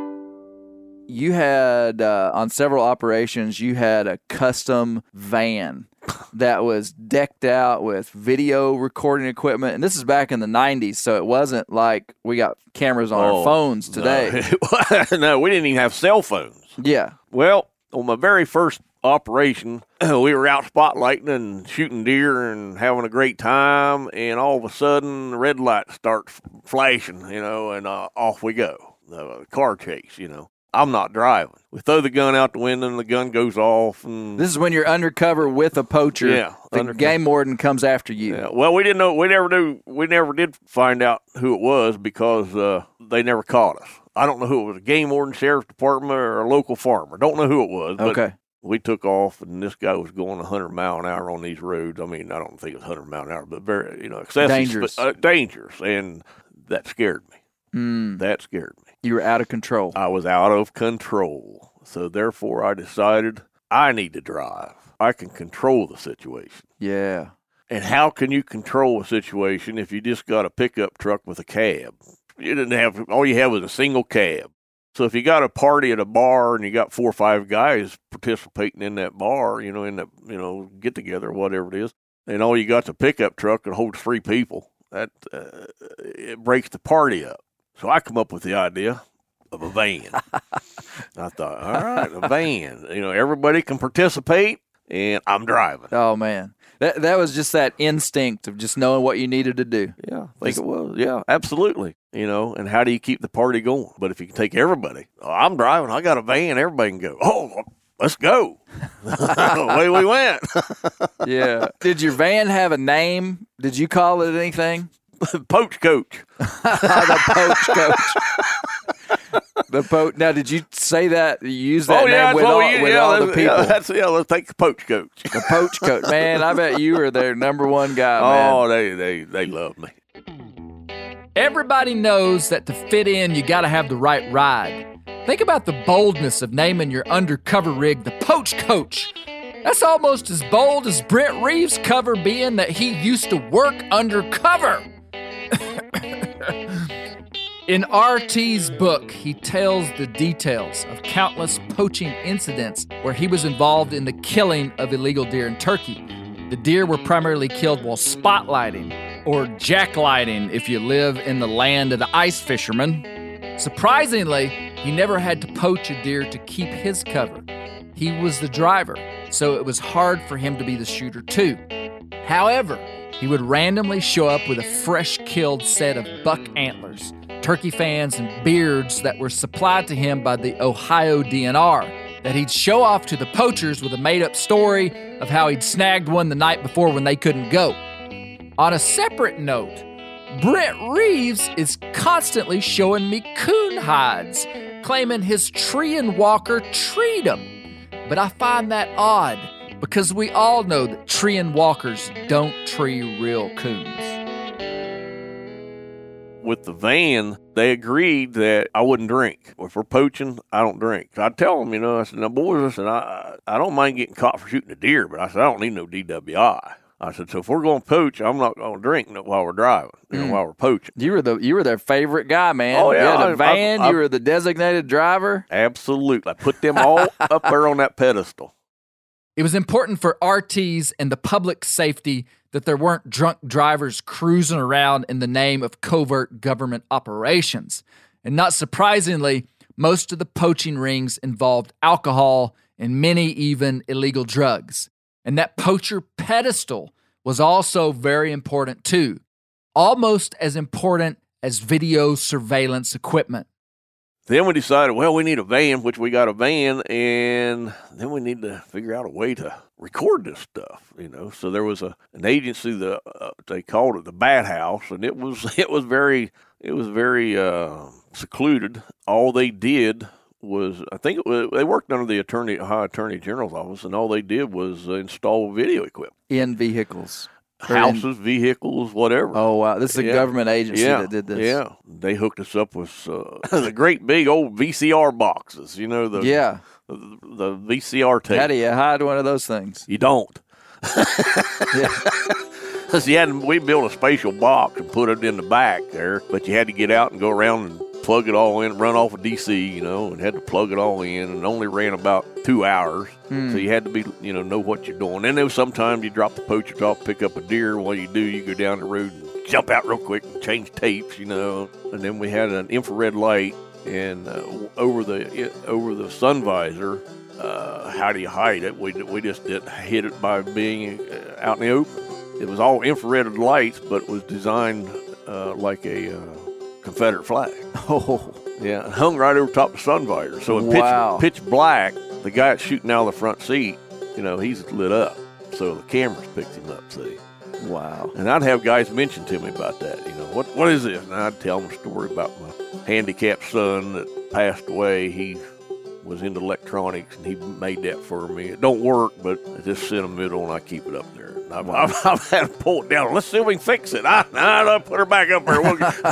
You had, uh, on several operations, you had a custom van that was decked out with video recording equipment. And this is back in the nineties, so it wasn't like we got cameras on Oh, our phones today. No. No, we didn't even have cell phones. Yeah. Well, on my very first operation, we were out spotlighting and shooting deer and having a great time, and all of a sudden, the red light starts flashing, you know, and uh, off we go. The car chase, you know. I'm not driving. We throw the gun out the window, and the gun goes off. And This is when you're undercover with a poacher. Yeah, The undercover. game warden comes after you. Yeah, well, we didn't know. We never knew. We never did find out who it was because uh, they never caught us. I don't know who it was, a game warden, sheriff's department, or a local farmer. Don't know who it was. But Okay. we took off, and this guy was going one hundred mile an hour on these roads. I mean, I don't think it was one hundred mile an hour, but very, you know, excessive. Dangerous. Uh, dangerous, and that scared me. Mm, That scared me. you were out of control. I was out of control. So therefore, I decided I need to drive. I can control the situation. Yeah. And how can you control a situation if you just got a pickup truck with a cab? You didn't have, all you had was a single cab. So if you got a party at a bar and you got four or five guys participating in that bar, you know, in that, you know, get together, whatever it is, and all you got's a pickup truck that holds three people, that uh, it breaks the party up. So I come up with the idea of a van. I thought, all right, a van. You know, everybody can participate, and I'm driving. Oh, man. That that was just that instinct of just knowing what you needed to do. Yeah, I think it was. Yeah, absolutely. You know, and how do you keep the party going? But if you can take everybody, oh, I'm driving, I got a van, everybody can go, oh, let's go. Away we went. Yeah. Did your van have a name? Did you call it anything? Poach Coach. The Poach Coach. The po- Now, did you say that? You use that oh, yeah, name with that's all, what we, with yeah, all the that's- people? Yeah, that's, yeah, let's take the Poach Coach. The Poach Coach. Man, I bet you were their number one guy, man. Oh, they, they, they love me. Everybody knows that to fit in, you got to have the right ride. Think about the boldness of naming your undercover rig the Poach Coach. That's almost as bold as Brent Reeves' cover being that he used to work undercover. In R T's book, he tells the details of countless poaching incidents where he was involved in the killing of illegal deer in Turkey. The deer were primarily killed while spotlighting, or jacklighting if you live in the land of the ice fishermen. Surprisingly, he never had to poach a deer to keep his cover. He was the driver, so it was hard for him to be the shooter too. However, he would randomly show up with a fresh-killed set of buck antlers, turkey fans, and beards that were supplied to him by the Ohio D N R, that he'd show off to the poachers with a made-up story of how he'd snagged one the night before when they couldn't go. On a separate note, Brent Reeves is constantly showing me coon hides, claiming his tree and walker treed him. But I find that odd, because we all know that tree and walkers don't tree real coons. With the van, they agreed that I wouldn't drink. If we're poaching, I don't drink. I'd tell them, you know, I said, now, boys, I said, I, I don't mind getting caught for shooting a deer, but I said, I don't need no D W I. I said, so if we're going to poach, I'm not going to drink while we're driving, you know, Mm. while we're poaching. You were the you were their favorite guy, man. Oh, yeah. You had I- a van. I- I- you were the designated driver. Absolutely. I put them all up there on that pedestal. It was important for R Ts and the public safety that there weren't drunk drivers cruising around in the name of covert government operations. And not surprisingly, most of the poaching rings involved alcohol and many even illegal drugs. And that poacher pedestal was also very important too, almost as important as video surveillance equipment. Then we decided, well, we need a van, which we got a van, and then we need to figure out a way to record this stuff, you know. So there was a an agency that uh, they called it the Bat House, and it was it was very it was very uh, secluded. All they did was, I think it was, they worked under the attorney Ohio Attorney General's office, and all they did was uh, install video equipment, In vehicles. Or in- houses, vehicles, whatever. Oh, wow. This is a Yeah. government agency yeah, that did this. Yeah, they hooked us up with uh, the great big old V C R boxes. You know the Yeah. the, the V C R tape. How do you hide one of those things? You don't. Yeah. Cause you had we built a spatial box and put it in the back there, but you had to get out and go around and plug it all in, run off a D C, you know, and had to plug it all in, and only ran about two hours. Hmm. So you had to be, you know, know what you're doing. And there was sometimes you drop the poacher off, pick up a deer. What you do, you go down the road and jump out real quick and change tapes, you know. And then we had an infrared light, and uh, over the over the sun visor. Uh, how do you hide it? We we just didn't hid it by being uh, out in the open. It was all infrared lights, but it was designed uh, like a uh, Confederate flag. Oh, Yeah, it hung right over top of the sun visor. So in Wow. pitch, pitch black, the guy that's shooting out of the front seat, you know, he's lit up. So the cameras picked him up, see. wow. And I'd have guys mention to me about that, you know, what what is this? And I'd tell them a story about my handicapped son that passed away. He was into electronics, and he made that for me. It don't work, but it's just sentimental, and I keep it up there. And I've, I've, I've had to pull it down. Let's see if we can fix it. I, I, I put her back up there.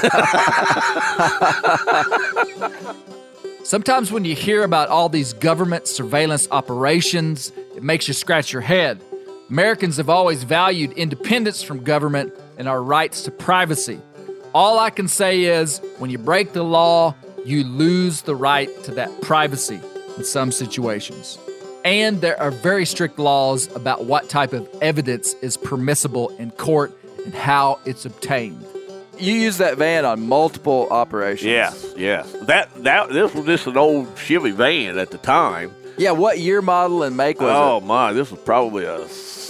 We'll Sometimes when you hear about all these government surveillance operations, it makes you scratch your head. Americans have always valued independence from government and our rights to privacy. All I can say is, when you break the law, you lose the right to that privacy in some situations. And there are very strict laws about what type of evidence is permissible in court and how it's obtained. You used that van on multiple operations. Yes, yes. That that this was just an old Chevy van at the time. Yeah, what year, model, and make was oh it? my, this was probably a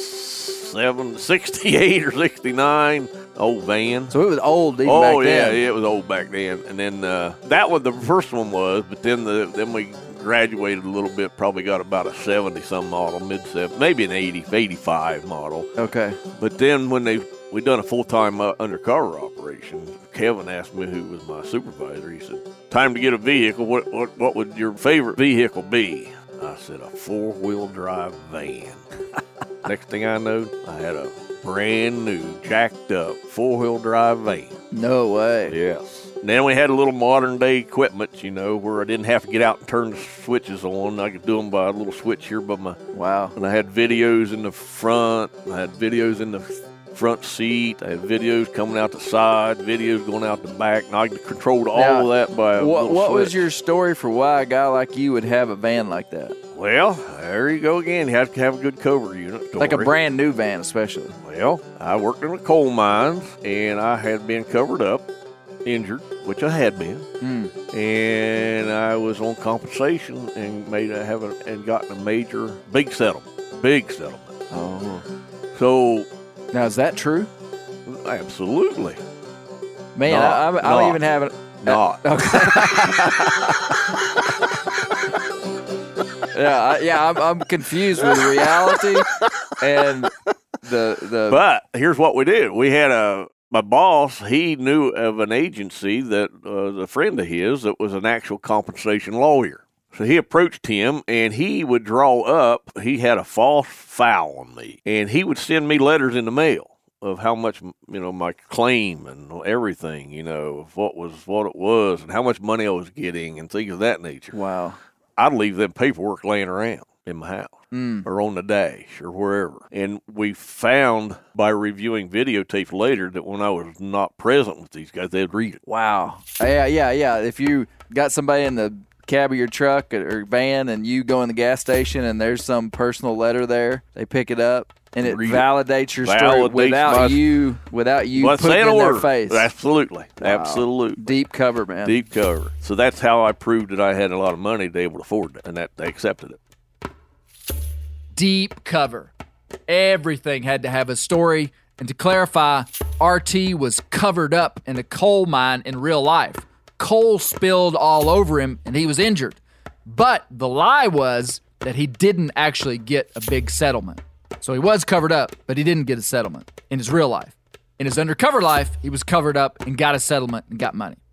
seven, sixty-eight or sixty-nine old van. So it was old even oh back yeah, then. yeah, it was old back then. And then uh, that was the first one was, but then the then we graduated a little bit. Probably got about a seventy some model, mid seventy, maybe an eighty, eighty-five model. Okay. But then when they we done a full time uh, undercover operation, Kevin asked me, who was my supervisor. He said, "Time to get a vehicle. What what what would your favorite vehicle be?" I said, "A four wheel drive van." Next thing I know, I had a brand new, jacked up four wheel drive van. No way. Yes. And then we had a little modern day equipment, you know, where I didn't have to get out and turn the switches on. I could do them by a little switch here by my. Wow. And I had videos in the front. I had videos in the front seat. I had videos coming out the side, videos going out the back. And I controlled all Now, of that by a What, little what was switch. your story for why a guy like you would have a van like that? Well, there you go again. You have to have a good cover unit. Like a Dory. brand new van, especially. Well, I worked in the coal mines, and I had been covered up, injured, which I had been, Mm. and I was on compensation and made a, have a, and gotten a major big settlement, big settlement. Oh. So, Now, is that true? absolutely. Man, No, I, I, I don't no. even have it. not. yeah, I, yeah, I'm, I'm confused with reality and the the. But here's what we did: we had a my boss. He knew of an agency that uh, a friend of his that was an actual compensation lawyer. So he approached him, and he would draw up. He had a false file on me, and he would send me letters in the mail of how much, you know, my claim and everything, you know, of what was what it was and how much money I was getting and things of that nature. Wow. I'd leave them paperwork laying around in my house mm. or on the dash or wherever. And we found by reviewing videotapes later that when I was not present with these guys, they'd read it. Wow. Yeah, yeah, yeah. If you got somebody in the cab of your truck or van and you go in the gas station and there's some personal letter there, they pick it up and it Read validates it. your Validates story without my, you without you well, putting it in their face. Absolutely. Wow. Absolutely. Deep cover, man. Deep cover. So that's how I proved that I had a lot of money to be able to afford it, and that they accepted it. Deep cover. Everything had to have a story. And to clarify, R T was covered up in a coal mine in real life. Coal spilled all over him, and he was injured. But the lie was that he didn't actually get a big settlement. So he was covered up, but he didn't get a settlement in his real life. In his undercover life, he was covered up and got a settlement and got money.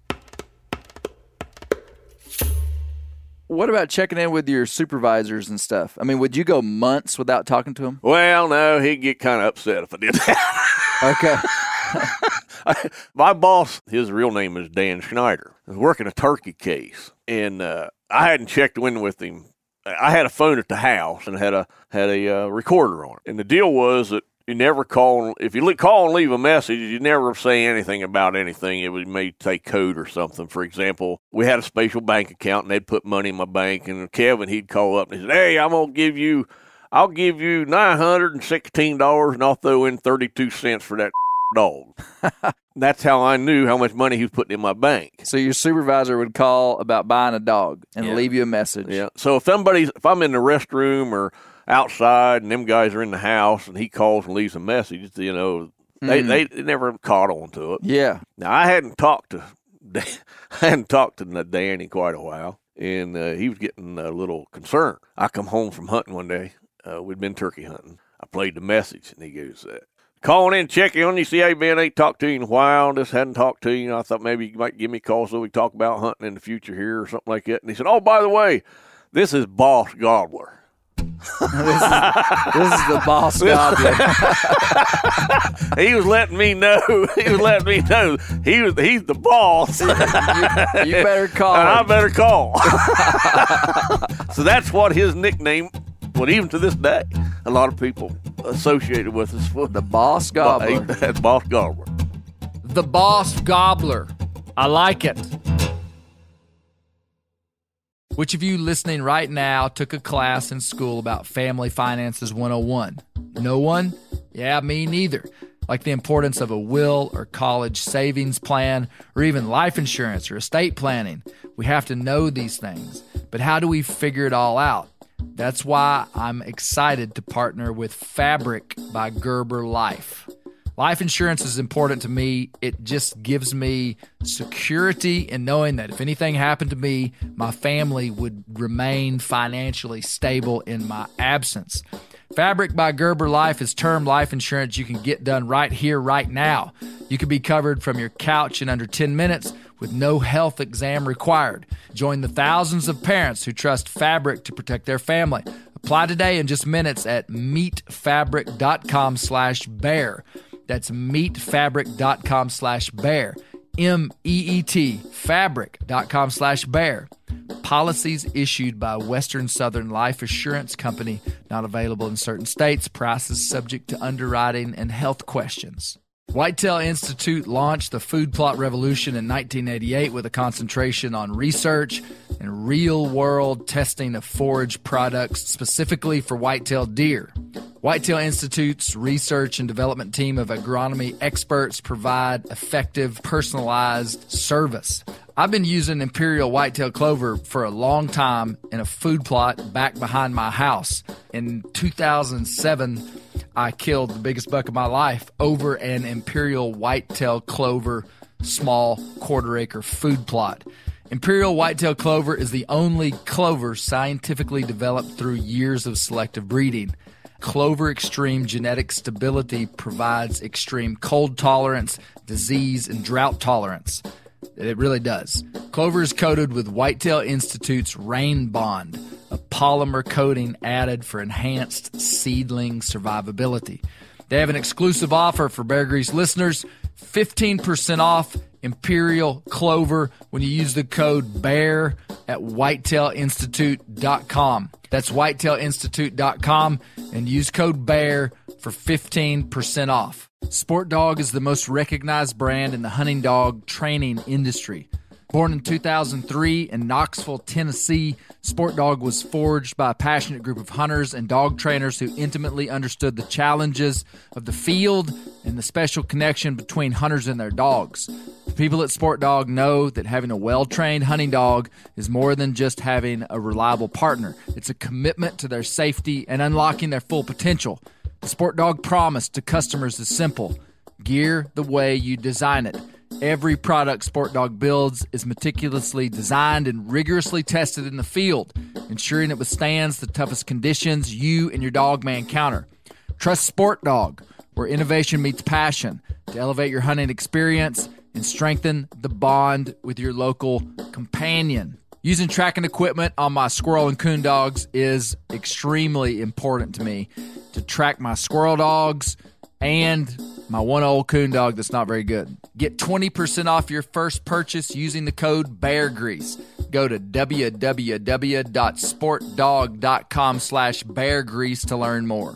What about checking in with your supervisors and stuff? I mean, would you go months without talking to them? Well, no, he'd get kind of upset if I did that. Okay. My boss, his real name is Dan Schneider, was working a turkey case, and uh, I hadn't checked in with him. I had a phone at the house and had a had a uh, recorder on it. And the deal was that you never call, if you call and leave a message, you never say anything about anything. It would may take code or something. For example, we had a special bank account and they'd put money in my bank, and Kevin, he'd call up and he said, hey, I'm going to give you, I'll give you nine hundred sixteen dollars and I'll throw in thirty-two cents for that dog. That's how I knew how much money he was putting in my bank. So your supervisor would call about buying a dog and yeah. leave you a message. Yeah. So if somebody's, if I'm in the restroom or outside and them guys are in the house and he calls and leaves a message, you know, they, mm. they, they never caught on to it. Yeah. Now I hadn't talked to, I hadn't talked to Dan in quite a while, and uh, he was getting a little concerned. I come home from hunting one day. Uh, we'd been turkey hunting. I played the message, and he goes, uh, calling in, checking on you, see how you been, ain't talked to you in a while, just hadn't talked to you. I thought maybe you might give me a call so we could talk about hunting in the future here or something like that. And he said, oh, by the way, this is Boss Gobbler. this, is, this is the Boss Gobbler. He was letting me know. He was letting me know he was. He's the boss. you, you better call. And him. I better call. So that's what his nickname. But even to this day, a lot of people associated with us with the Boss Gobbler. That's Boss Gobbler. The Boss Gobbler. I like it. Which of you listening right now took a class in school about Family Finances one oh one? No one? Yeah, me neither. Like the importance of a will or college savings plan or even life insurance or estate planning. We have to know these things. But how do we figure it all out? That's why I'm excited to partner with Fabric by Gerber Life. Life insurance is important to me. It just gives me security in knowing that if anything happened to me, my family would remain financially stable in my absence. Fabric by Gerber Life is term life insurance you can get done right here, right now. You can be covered from your couch in under ten minutes with no health exam required. Join the thousands of parents who trust Fabric to protect their family. Apply today in just minutes at meetfabric.com slash bear. That's meetfabric.com slash bear. M E E T, fabric.com slash bear. Policies issued by Western Southern Life Assurance Company, not available in certain states. Prices subject to underwriting and health questions. Whitetail Institute launched the food plot revolution in nineteen eighty-eight with a concentration on research and real-world testing of forage products specifically for whitetail deer. Whitetail Institute's research and development team of agronomy experts provide effective, personalized service. I've been using Imperial Whitetail Clover for a long time in a food plot back behind my house. In two thousand seven, I killed the biggest buck of my life over an Imperial Whitetail Clover small quarter-acre food plot. Imperial whitetail clover is the only clover scientifically developed through years of selective breeding. Clover Extreme genetic stability provides extreme cold tolerance, disease, and drought tolerance. It really does. Clover is coated with Whitetail Institute's Rain Bond, a polymer coating added for enhanced seedling survivability. They have an exclusive offer for Bear Grease listeners, fifteen percent off Imperial Clover when you use the code BEAR at whitetail institute dot com. That's whitetail institute dot com and use code BEAR for fifteen percent off. Sport Dog is the most recognized brand in the hunting dog training industry. Born in two thousand three in Knoxville, Tennessee, Sport Dog was forged by a passionate group of hunters and dog trainers who intimately understood the challenges of the field and the special connection between hunters and their dogs. The people at Sport Dog know that having a well-trained hunting dog is more than just having a reliable partner. It's a commitment to their safety and unlocking their full potential. The Sport Dog promise to customers is simple: gear the way you design it. Every product Sport Dog builds is meticulously designed and rigorously tested in the field, ensuring it withstands the toughest conditions you and your dog may encounter. Trust Sport Dog, where innovation meets passion, to elevate your hunting experience and strengthen the bond with your local companion. Using tracking equipment on my squirrel and coon dogs is extremely important to me to track my squirrel dogs and my one old coon dog that's not very good. Get twenty percent off your first purchase using the code BEARGREASE. Go to w w w dot sport dog dot com slash bear grease to learn more.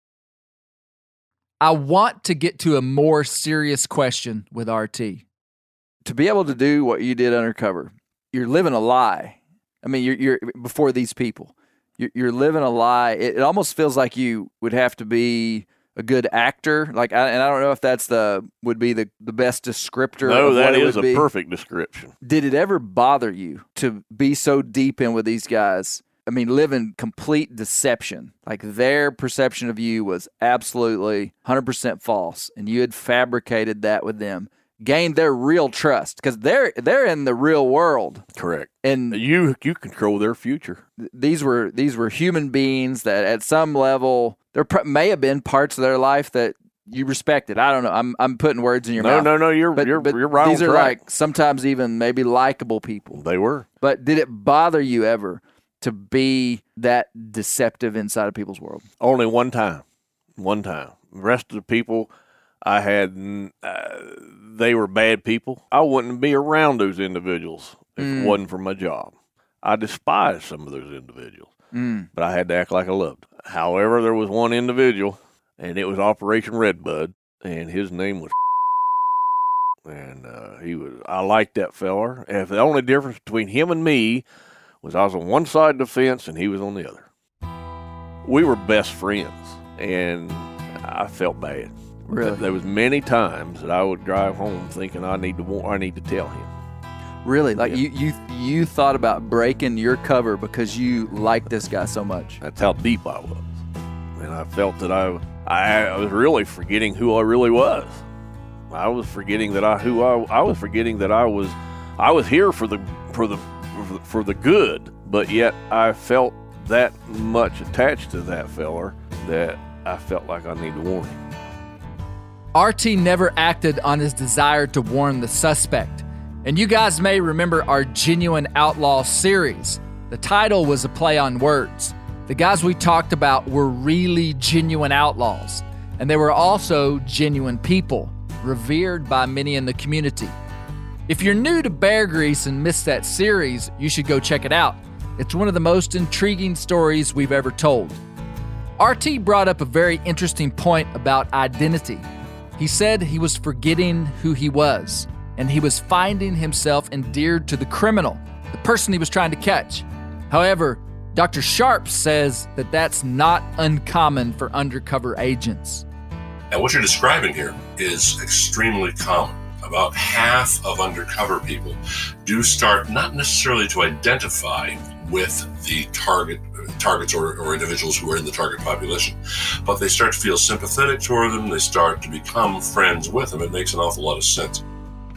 I want to get to a more serious question with R T. To be able to do what you did undercover, you're living a lie. I mean, you're, you're before these people. You're, you're living a lie. It, it almost feels like you would have to be a good actor. Like, I, and I don't know if that's the would be the, the best descriptor. No, of that what is it would a be. perfect description. Did it ever bother you to be so deep in with these guys? I mean, live in complete deception. Like, their perception of you was absolutely one hundred percent false, and you had fabricated that with them. Gained their real trust because they're they're in the real world. Correct. And you you control their future. Th- these were these were human beings that at some level there pr- may have been parts of their life that you respected. I don't know. I'm I'm putting words in your no, mouth. No, no, no. You're but, you're but you're right. These on are track. like sometimes even maybe likable people. They were. But did it bother you ever to be that deceptive inside of people's world? Only one time. One time. The rest of the people I had, uh, they were bad people. I wouldn't be around those individuals if Mm. it wasn't for my job. I despised some of those individuals, Mm. but I had to act like I loved them. However, there was one individual, and it was Operation Redbud, and his name was and uh, he was. I liked that feller. And the only difference between him and me was I was on one side of the fence, and he was on the other. We were best friends, and I felt bad. Really? There was many times that I would drive home thinking I need to I need to tell him. Really? Like Yeah. you, you you thought about breaking your cover because you liked this guy so much. That's how deep I was, and I felt that I I, I was really forgetting who I really was. I was forgetting that I who I I was forgetting that I was I was here for the for the for the good, but yet I felt that much attached to that feller that I felt like I needed to warn him. R T never acted on his desire to warn the suspect. And you guys may remember our Genuine Outlaw series. The title was a play on words. The guys we talked about were really genuine outlaws, and they were also genuine people, revered by many in the community. If you're new to Bear Grease and missed that series, you should go check it out. It's one of the most intriguing stories we've ever told. R T brought up a very interesting point about identity. He said he was forgetting who he was, and he was finding himself endeared to the criminal, the person he was trying to catch. However, Doctor Sharp says that that's not uncommon for undercover agents. And what you're describing here is extremely common. About half of undercover people do start not necessarily to identify with the target targets or, or individuals who are in the target population, but they start to feel sympathetic toward them. They start to become friends with them. It makes an awful lot of sense.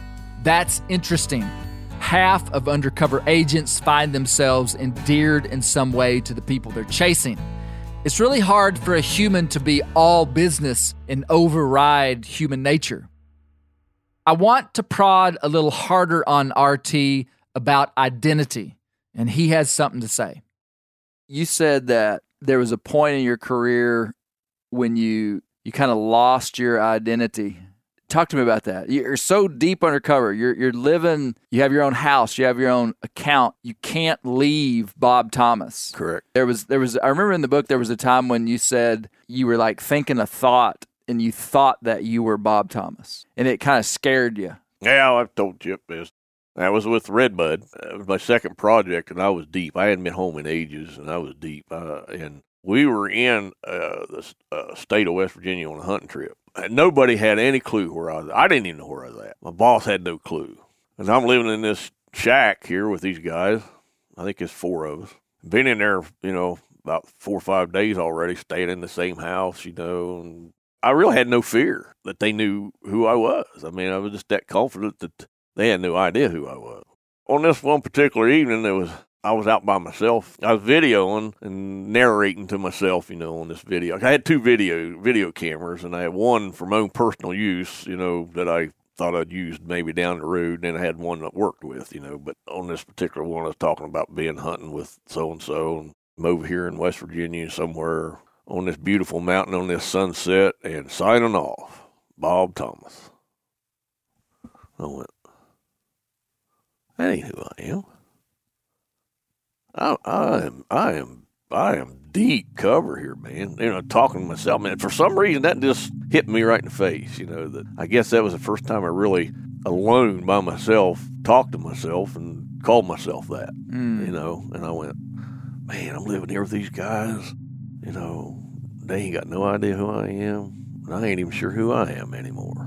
That's interesting. Half of undercover agents find themselves endeared in some way to the people they're chasing. It's really hard for a human to be all business and override human nature. I want to prod a little harder on R T about identity, and he has something to say. You said that there was a point in your career when you you kind of lost your identity. Talk to me about that. You're so deep undercover. You're you're living, you have your own house, you have your own account. You can't leave Bob Thomas. Correct. There was there was I remember in the book there was a time when you said you were like thinking a thought and you thought that you were Bob Thomas. And it kind of scared you. Yeah, I've told Chip this. I was with Redbud. It was my second project, and I was deep. I hadn't been home in ages, and I was deep. Uh, and we were in uh, the uh, state of West Virginia on a hunting trip. And nobody had any clue where I was. I didn't even know where I was at. My boss had no clue. And I'm living in this shack here with these guys. I think it's four of us. Been in there, you know, about four or five days already, staying in the same house, you know. And I really had no fear that they knew who I was. I mean, I was just that confident that they had no idea who I was. On this one particular evening, there was I was out by myself. I was videoing and narrating to myself, you know, on this video. I had two video video cameras, and I had one for my own personal use, you know, that I thought I'd use maybe down the road, and then I had one that worked with, you know. But on this particular one, I was talking about being hunting with so-and-so, and I'm over here in West Virginia somewhere on this beautiful mountain on this sunset, and signing off, Bob Thomas. I went, that ain't who I am. I, I am, I am, I am deep cover here, man. You know, talking to myself, man. For some reason, that just hit me right in the face. You know, that I guess that was the first time I really, alone by myself, talked to myself and called myself that. Mm. You know, and I went, man, I'm living here with these guys. You know, they ain't got no idea who I am, and I ain't even sure who I am anymore.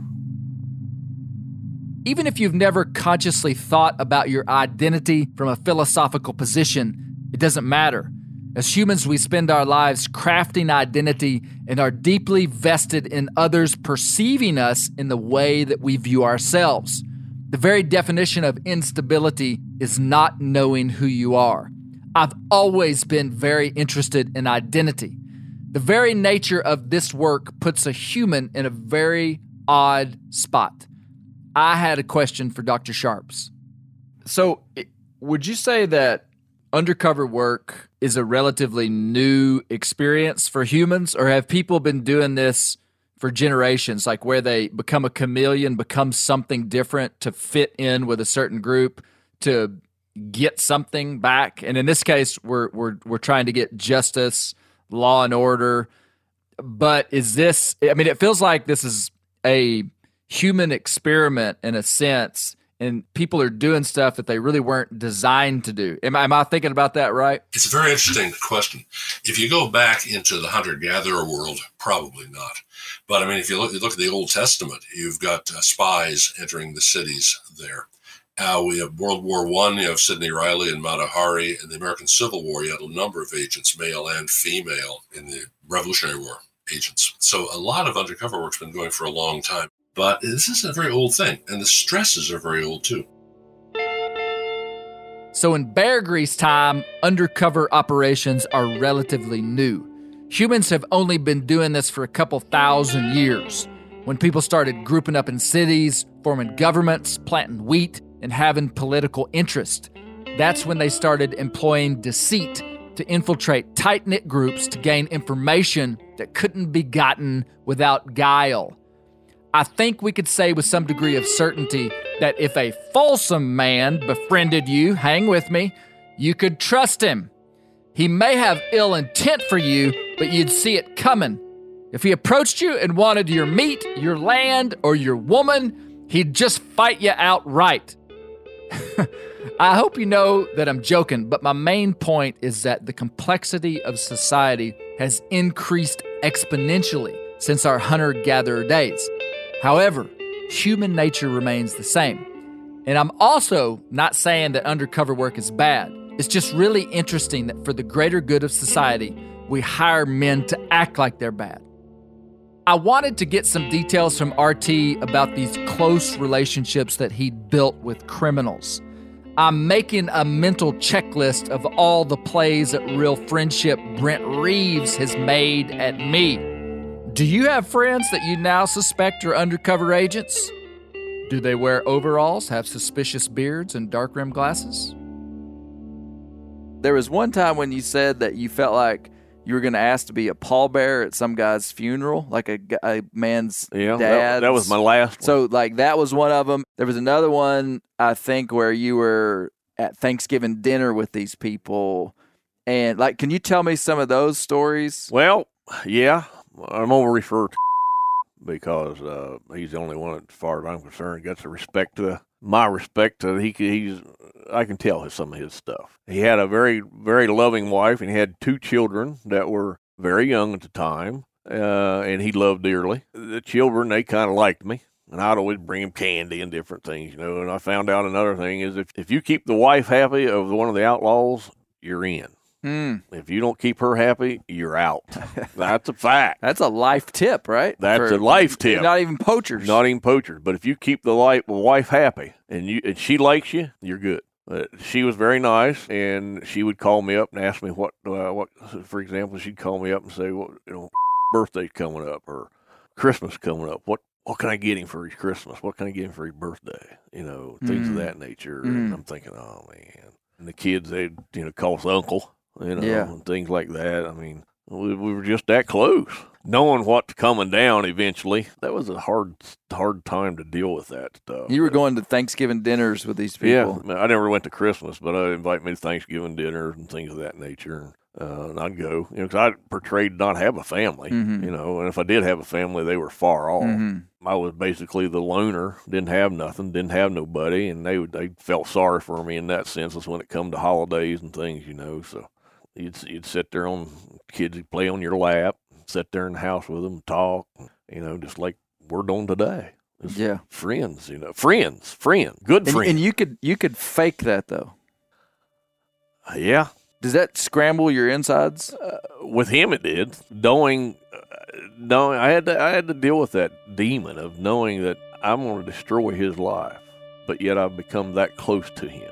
Even if you've never consciously thought about your identity from a philosophical position, it doesn't matter. As humans, we spend our lives crafting identity and are deeply vested in others perceiving us in the way that we view ourselves. The very definition of instability is not knowing who you are. I've always been very interested in identity. The very nature of this work puts a human in a very odd spot. I had a question for Doctor Sharps. So, would you say that undercover work is a relatively new experience for humans, or have people been doing this for generations, like where they become a chameleon, become something different to fit in with a certain group, to get something back? And in this case, we're we're we're trying to get justice, law and order. But is this, I mean, it feels like this is a human experiment in a sense, and people are doing stuff that they really weren't designed to do. Am I, am I thinking about that right? It's a very interesting question. If you go back into the hunter-gatherer world, probably not. But I mean, if you look, you look at the Old Testament, you've got uh, spies entering the cities there. Uh, we have World War One, you have Sidney Riley and Mata Hari. In the American Civil War, you had a number of agents, male and female, in the Revolutionary War agents. So a lot of undercover work's been going for a long time. But this is a very old thing, and the stresses are very old too. So in Bear Grease time, undercover operations are relatively new. Humans have only been doing this for a couple thousand years. When people started grouping up in cities, forming governments, planting wheat, and having political interest, that's when they started employing deceit to infiltrate tight-knit groups to gain information that couldn't be gotten without guile. I think we could say with some degree of certainty that if a Folsom man befriended you, hang with me, you could trust him. He may have ill intent for you, but you'd see it coming. If he approached you and wanted your meat, your land, or your woman, he'd just fight you outright. I hope you know that I'm joking, but my main point is that the complexity of society has increased exponentially since our hunter-gatherer days. However, human nature remains the same. And I'm also not saying that undercover work is bad. It's just really interesting that for the greater good of society, we hire men to act like they're bad. I wanted to get some details from R T about these close relationships that he'd built with criminals. I'm making a mental checklist of all the plays at Real Friendship Brent Reeves has made at me. Do you have friends that you now suspect are undercover agents? Do they wear overalls, have suspicious beards, and dark-rimmed glasses? There was one time when you said that you felt like you were going to ask to be a pallbearer at some guy's funeral, like a, a man's Yeah, dad. that, that was my last one. So, like, that was one of them. There was another one, I think, where you were at Thanksgiving dinner with these people. And, like, can you tell me some of those stories? Well, yeah. I'm going to refer to because uh, he's the only one, as far as I'm concerned, gets the respect to my respect to he. He's I can tell his, some of his stuff. He had a very, very loving wife, and he had two children that were very young at the time, uh, and he loved dearly. The children, they kind of liked me, and I'd always bring him candy and different things, you know. And I found out another thing is if, if you keep the wife happy of one of the outlaws, you're in. Mm. If you don't keep her happy, you're out. That's a fact. That's a life tip, right? That's For a life tip. Not even poachers. Not even poachers. But if you keep the life, wife happy and you and she likes you, you're good. Uh, she was very nice, and she would call me up and ask me what, uh, what. For example, she'd call me up and say, "Well, you know, birthday's coming up or Christmas coming up. What what can I get him for his Christmas? What can I get him for his birthday? You know, things Mm. of that nature." Mm. And I'm thinking, oh man. And the kids, they'd you know call us uncle. You know, Yeah. and things like that. I mean, we, we were just that close. Knowing what's coming down eventually, that was a hard, hard time to deal with that stuff. You were going to Thanksgiving dinners with these people. Yeah, I never went to Christmas, but I'd invite me to Thanksgiving dinners and things of that nature. Uh, and I'd go, you know, because I portrayed not have a family, Mhm. you know, and if I did have a family, they were far off. Mhm. I was basically the loner, didn't have nothing, didn't have nobody, and they would, they felt sorry for me in that sense. When it come to holidays and things, you know, so. You'd, you'd sit there on, kids would play on your lap, sit there in the house with them, talk, you know, just like we're doing today. Just Yeah. Friends, you know, friends, friends, good And, friends. and you could you could fake that, though. Yeah. Does that scramble your insides? Uh, with him it did. Knowing, uh, knowing, I had to, I had to deal with that demon of knowing that I'm going to destroy his life, but yet I've become that close to him.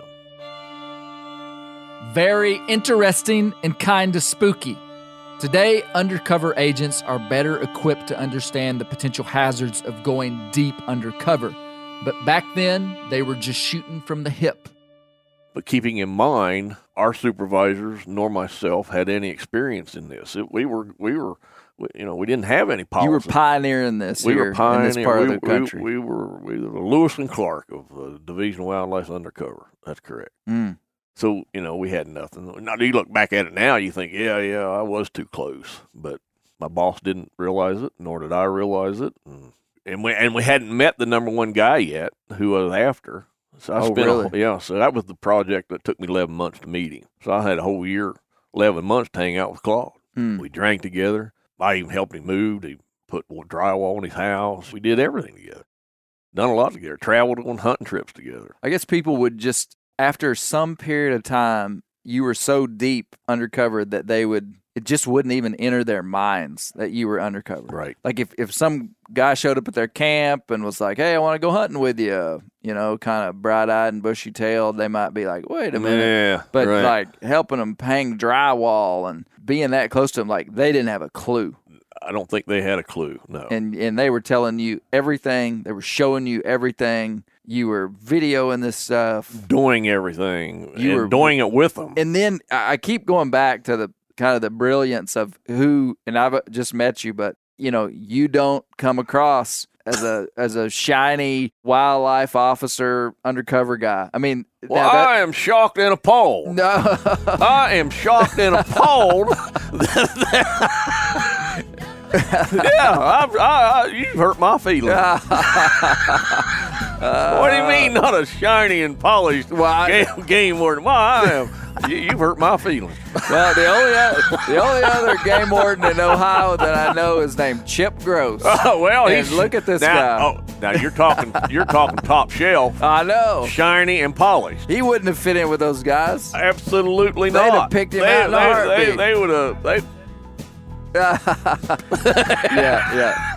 Very interesting and kind of spooky. Today, undercover agents are better equipped to understand the potential hazards of going deep undercover. But back then, they were just shooting from the hip. But keeping in mind, our supervisors nor myself had any experience in this. It, we were, we were, we, you know, we didn't have any policy. You were pioneering this we here were pioneering, in this part we, of the country. We, we were we were Lewis and Clark of uh, Division of Wildlife Undercover. That's correct. Mm. So, you know, we had nothing. Now, you look back at it now, you think, yeah, yeah, I was too close. But my boss didn't realize it, nor did I realize it. And, and we and we hadn't met the number one guy yet who I was after. So I Oh, spent a- really? yeah, so that was the project that took me eleven months to meet him. So I had a whole year, eleven months to hang out with Claude. Mm. We drank together. I even helped him move. He put drywall in his house. We did everything together. Done a lot together. Traveled on hunting trips together. I guess people would just, after some period of time, you were so deep undercover that they would, it just wouldn't even enter their minds that you were undercover. Right. Like if, if some guy showed up at their camp and was like, hey, I want to go hunting with you, you know, kind of bright-eyed and bushy-tailed, they might be like, wait a minute. Yeah, But right. like helping them hang drywall and being that close to them, like they didn't have a clue. I don't think they had a clue, no. And and they were telling you everything. They were showing you everything. You were videoing this stuff. Doing everything. You and were doing it with them. And then I I keep going back to the kind of the brilliance of who, and I've just met you, but you know, you don't come across as a as a shiny wildlife officer undercover guy. I mean, Well, now that- I am shocked and appalled. No. I am shocked and appalled. yeah, I've, I, I, you've hurt my feelings. What do you mean, not a shiny and polished Well, I- game, game warden? Well, I am. You, you've hurt my feelings. Well, the only other, the only other game warden in Ohio that I know is named Chip Gross. Oh, well, And he's look at this now, guy. Oh, now you're talking. You're talking top shelf, I know. shiny and polished. He wouldn't have fit in with those guys. Absolutely They'd not. have picked him they, out in a they, heartbeat. They, they would have. They, yeah, yeah.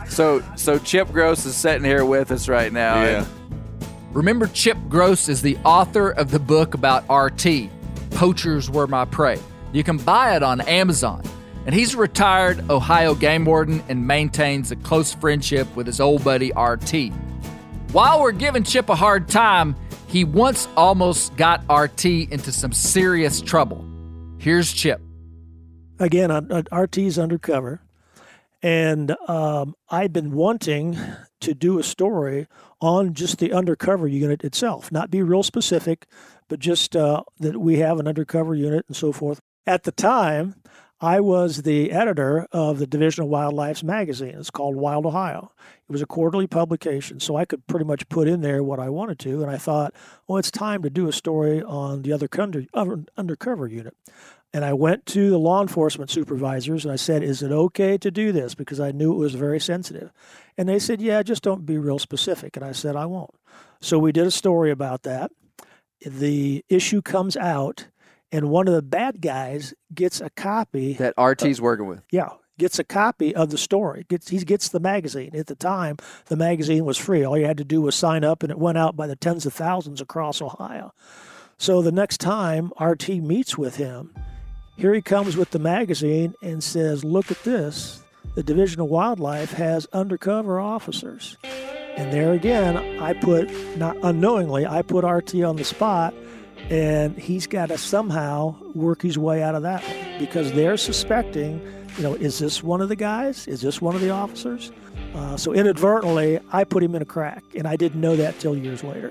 So, so Chip Gross is sitting here with us right now. Yeah. Remember, Chip Gross is the author of the book about R T, Poachers Were My Prey. You can buy it on Amazon. And he's a retired Ohio game warden and maintains a close friendship with his old buddy R T. While we're giving Chip a hard time, he once almost got R T into some serious trouble. Here's Chip. Again, R T's undercover. And um, I'd been wanting to do a story on just the undercover unit itself, not be real specific, but just uh, that we have an undercover unit and so forth. At the time, I was the editor of the Division of Wildlife's magazine. It's called Wild Ohio. It was a quarterly publication, so I could pretty much put in there what I wanted to. And I thought, well, it's time to do a story on the other undercover unit. And I went to the law enforcement supervisors and I said, is it okay to do this? Because I knew it was very sensitive. And they said, yeah, just don't be real specific. And I said, I won't. So we did a story about that. The issue comes out, and one of the bad guys gets a copy. That R T's uh, working with. Yeah, gets a copy of the story. Gets, he gets the magazine. At the time, the magazine was free. All you had to do was sign up, and it went out by the tens of thousands across Ohio. So the next time R T meets with him, here he comes with the magazine and says, look at this. The Division of Wildlife has undercover officers. And there again, I put, not unknowingly, I put R T on the spot, and he's got to somehow work his way out of that one because they're suspecting, you know, is this one of the guys? Is this one of the officers? Uh, so inadvertently, I put him in a crack, and I didn't know that till years later.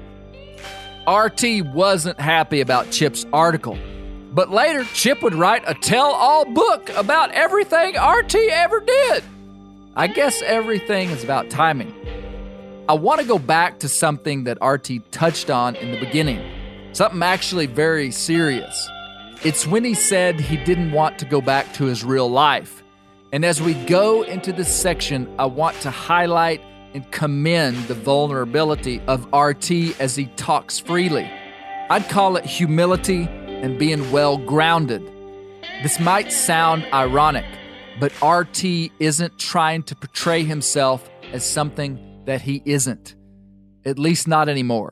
R T wasn't happy about Chip's article. But later, Chip would write a tell-all book about everything R T ever did. I guess everything is about timing. I want to go back to something that R T touched on in the beginning, something actually very serious. It's when he said he didn't want to go back to his real life. And as we go into this section, I want to highlight and commend the vulnerability of R T as he talks freely. I'd call it humility and being well-grounded. This might sound ironic, but R T isn't trying to portray himself as something that he isn't, at least not anymore.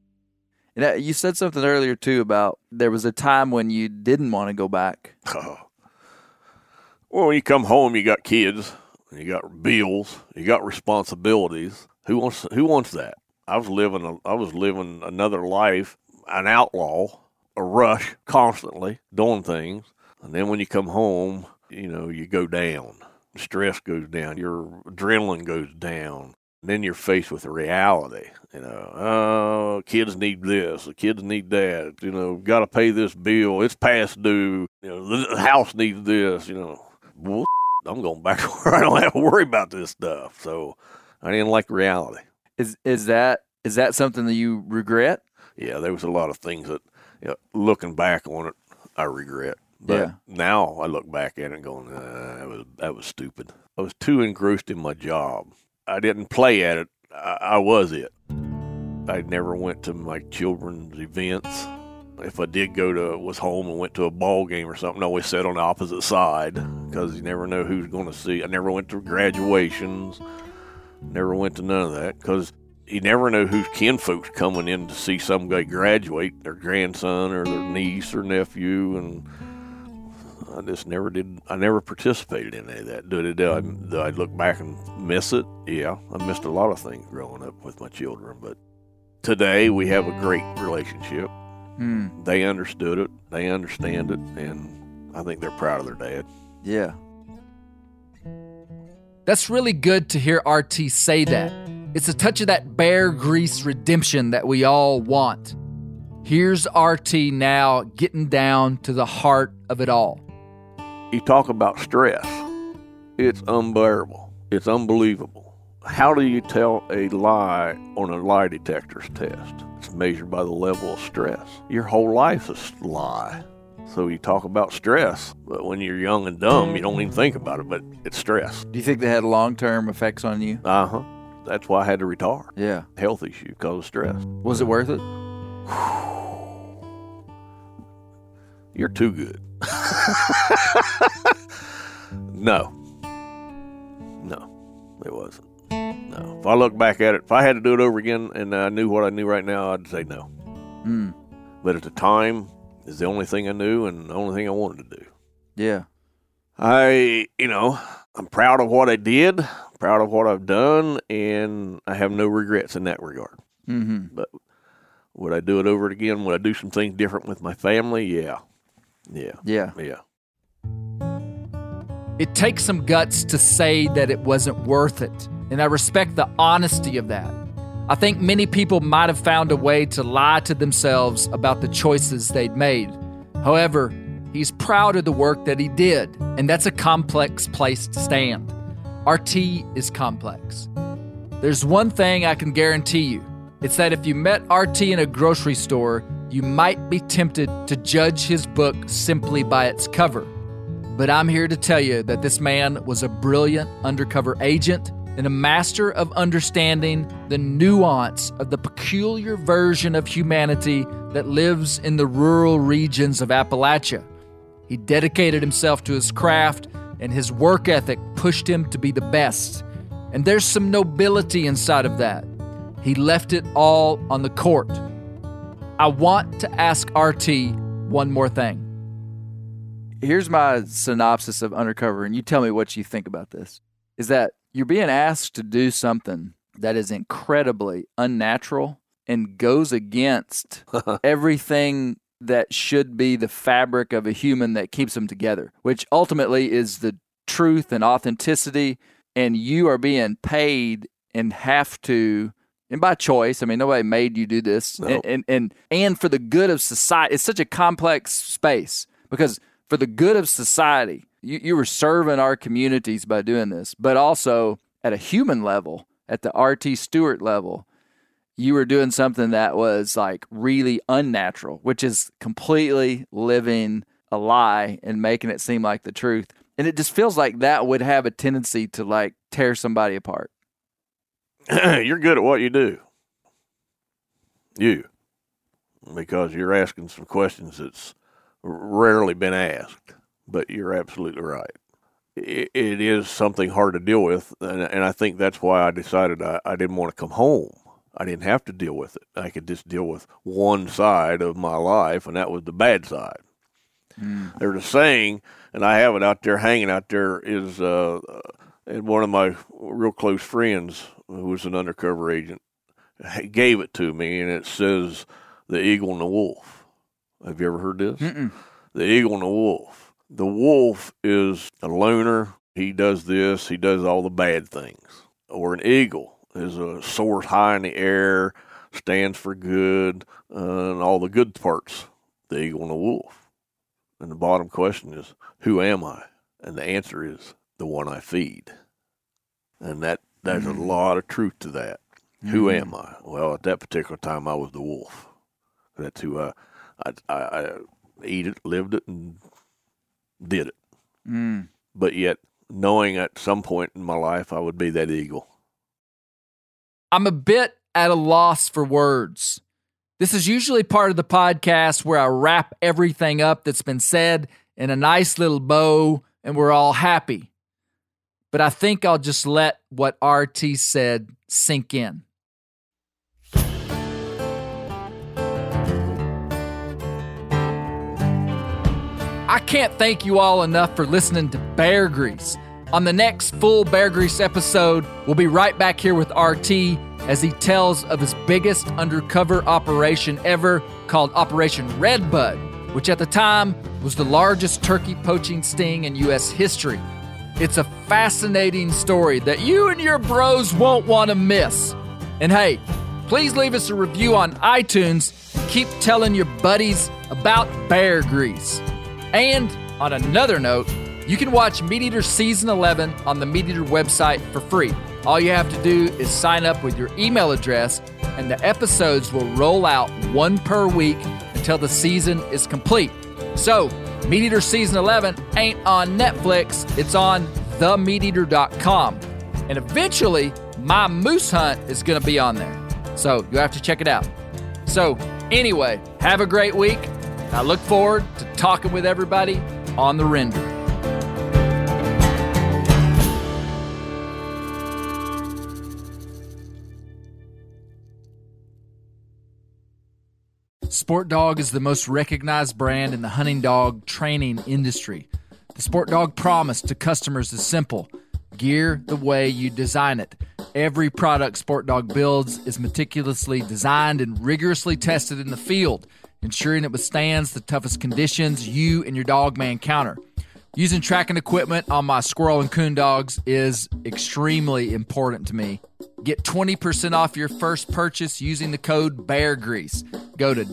And you said something earlier, too, about there was a time when you didn't want to go back. Oh. Well, when you come home, you got kids, you got bills, you got responsibilities. Who wants who wants that? I was living a, I was living another life, an outlaw, a rush constantly, doing things. And then when you come home, you know, you go down. Stress goes down. Your adrenaline goes down. And then you're faced with the reality. You know, oh, kids need this. The kids need that. You know, got to pay this bill. It's past due. You know, the house needs this. You know, well, I'm going back where I don't have to worry about this stuff. So I didn't like reality. Is is that is that something that you regret? Yeah, there was a lot of things that, you know, looking back on it, I regret. But yeah. Now I look back at it and going, uh, that was that was stupid. I was too engrossed in my job. I didn't play at it. I, I was it. I never went to my children's events. If I did go to, was home and went to a ball game or something, I always sat on the opposite side because you never know who's going to see. I never went to graduations. Never went to none of that because you never know whose kinfolk's coming in to see some guy graduate, their grandson or their niece or nephew, and I just never did. I never participated in any of that. Did, did, I, did I look back and miss it? Yeah, I missed a lot of things growing up with my children, but today we have a great relationship. Mm. They understood it, they understand it, and I think they're proud of their dad. Yeah. That's really good to hear R T say that. It's a touch of that Bear Grease redemption that we all want. Here's R T now getting down to the heart of it all. You talk about stress. It's unbearable. It's unbelievable. How do you tell a lie on a lie detector's test? It's measured by the level of stress. Your whole life is a lie. So you talk about stress, but when you're young and dumb, you don't even think about it, but it's stress. Do you think that had long-term effects on you? Uh-huh. That's why I had to retire. Yeah. Health issue because of stress. Was it worth it? You're too good. No. No. It wasn't. No. If I look back at it, if I had to do it over again and I knew what I knew right now, I'd say no. Mm. But at the time, it's the only thing I knew and the only thing I wanted to do. Yeah. I, you know, I'm proud of what I did, proud of what I've done, and I have no regrets in that regard. Mm-hmm. But would I do it over again? Would I do some things different with my family? Yeah. Yeah. Yeah. Yeah. It takes some guts to say that it wasn't worth it, and I respect the honesty of that. I think many people might have found a way to lie to themselves about the choices they'd made. However, he's proud of the work that he did, and that's a complex place to stand. R T is complex. There's one thing I can guarantee you. It's that if you met R T in a grocery store, you might be tempted to judge his book simply by its cover. But I'm here to tell you that this man was a brilliant undercover agent and a master of understanding the nuance of the peculiar version of humanity that lives in the rural regions of Appalachia. He dedicated himself to his craft, and his work ethic pushed him to be the best. And there's some nobility inside of that. He left it all on the court. I want to ask R T one more thing. Here's my synopsis of Undercover, and you tell me what you think about this, is that you're being asked to do something that is incredibly unnatural and goes against everything that should be the fabric of a human that keeps them together, which ultimately is the truth and authenticity, and you are being paid and have to, and by choice, I mean, nobody made you do this, No. and, and, and, and for the good of society. It's such a complex space because for the good of society, you, you were serving our communities by doing this, but also at a human level, at the R T Stewart level, you were doing something that was like really unnatural, which is completely living a lie and making it seem like the truth. And it just feels like that would have a tendency to like tear somebody apart. You're good at what you do. You. Because you're asking some questions that's rarely been asked, but you're absolutely right. It, it is something hard to deal with, and, and I think that's why I decided I, I didn't want to come home. I didn't have to deal with it. I could just deal with one side of my life, and that was the bad side. Mm. There's a saying, and I have it out there, hanging out there, is uh, and one of my real close friends, who was an undercover agent, gave it to me, and it says, the eagle and the wolf. Have you ever heard this? Mm-mm. The eagle and the wolf. The wolf is a loner. He does this. He does all the bad things. Or an eagle is a soars high in the air, stands for good, uh, and all the good parts. The eagle and the wolf. And the bottom question is, who am I? And the answer is, the one I feed. And that there's mm-hmm. a lot of truth to that. Mm-hmm. Who am I? Well, at that particular time, I was the wolf. That's who I... I, I, I eat it, lived it, and did it. Mm. But yet, knowing at some point in my life I would be that eagle. I'm a bit at a loss for words. This is usually part of the podcast where I wrap everything up that's been said in a nice little bow and we're all happy. But I think I'll just let what R T said sink in. I can't thank you all enough for listening to Bear Grease. On the next full Bear Grease episode, we'll be right back here with R T as he tells of his biggest undercover operation ever called Operation Redbud, which at the time was the largest turkey poaching sting in U S history. It's a fascinating story that you and your bros won't want to miss. And hey, please leave us a review on iTunes and keep telling your buddies about Bear Grease. And on another note, you can watch Meat Eater Season eleven on the Meat Eater website for free. All you have to do is sign up with your email address, and the episodes will roll out one per week until the season is complete. So, Meat Eater Season eleven ain't on Netflix, it's on the meat eater dot com. And eventually, my moose hunt is going to be on there. So, you'll have to check it out. So, anyway, have a great week. I look forward to talking with everybody on the render. Sport Dog is the most recognized brand in the hunting dog training industry. The Sport Dog promise to customers is simple: gear the way you design it. Every product Sport Dog builds is meticulously designed and rigorously tested in the field, ensuring it withstands the toughest conditions you and your dog may encounter. Using tracking equipment on my squirrel and coon dogs is extremely important to me. Get twenty percent off your first purchase using the code BEARGREASE. Go to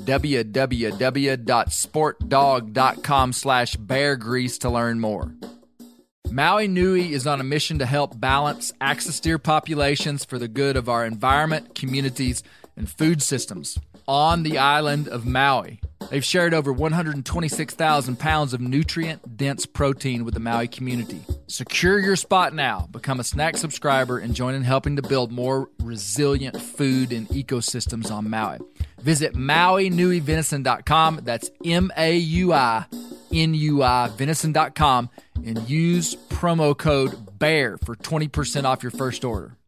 www.sportdog.com slash beargrease to learn more. Maui Nui is on a mission to help balance axis deer populations for the good of our environment, communities, and food systems on the island of Maui. They've shared over one hundred twenty-six thousand pounds of nutrient-dense protein with the Maui community. Secure your spot now. Become a snack subscriber and join in helping to build more resilient food and ecosystems on Maui. Visit Maui Nui Venison dot com. That's M A U I N U I Venison dot com and use promo code BEAR for twenty percent off your first order.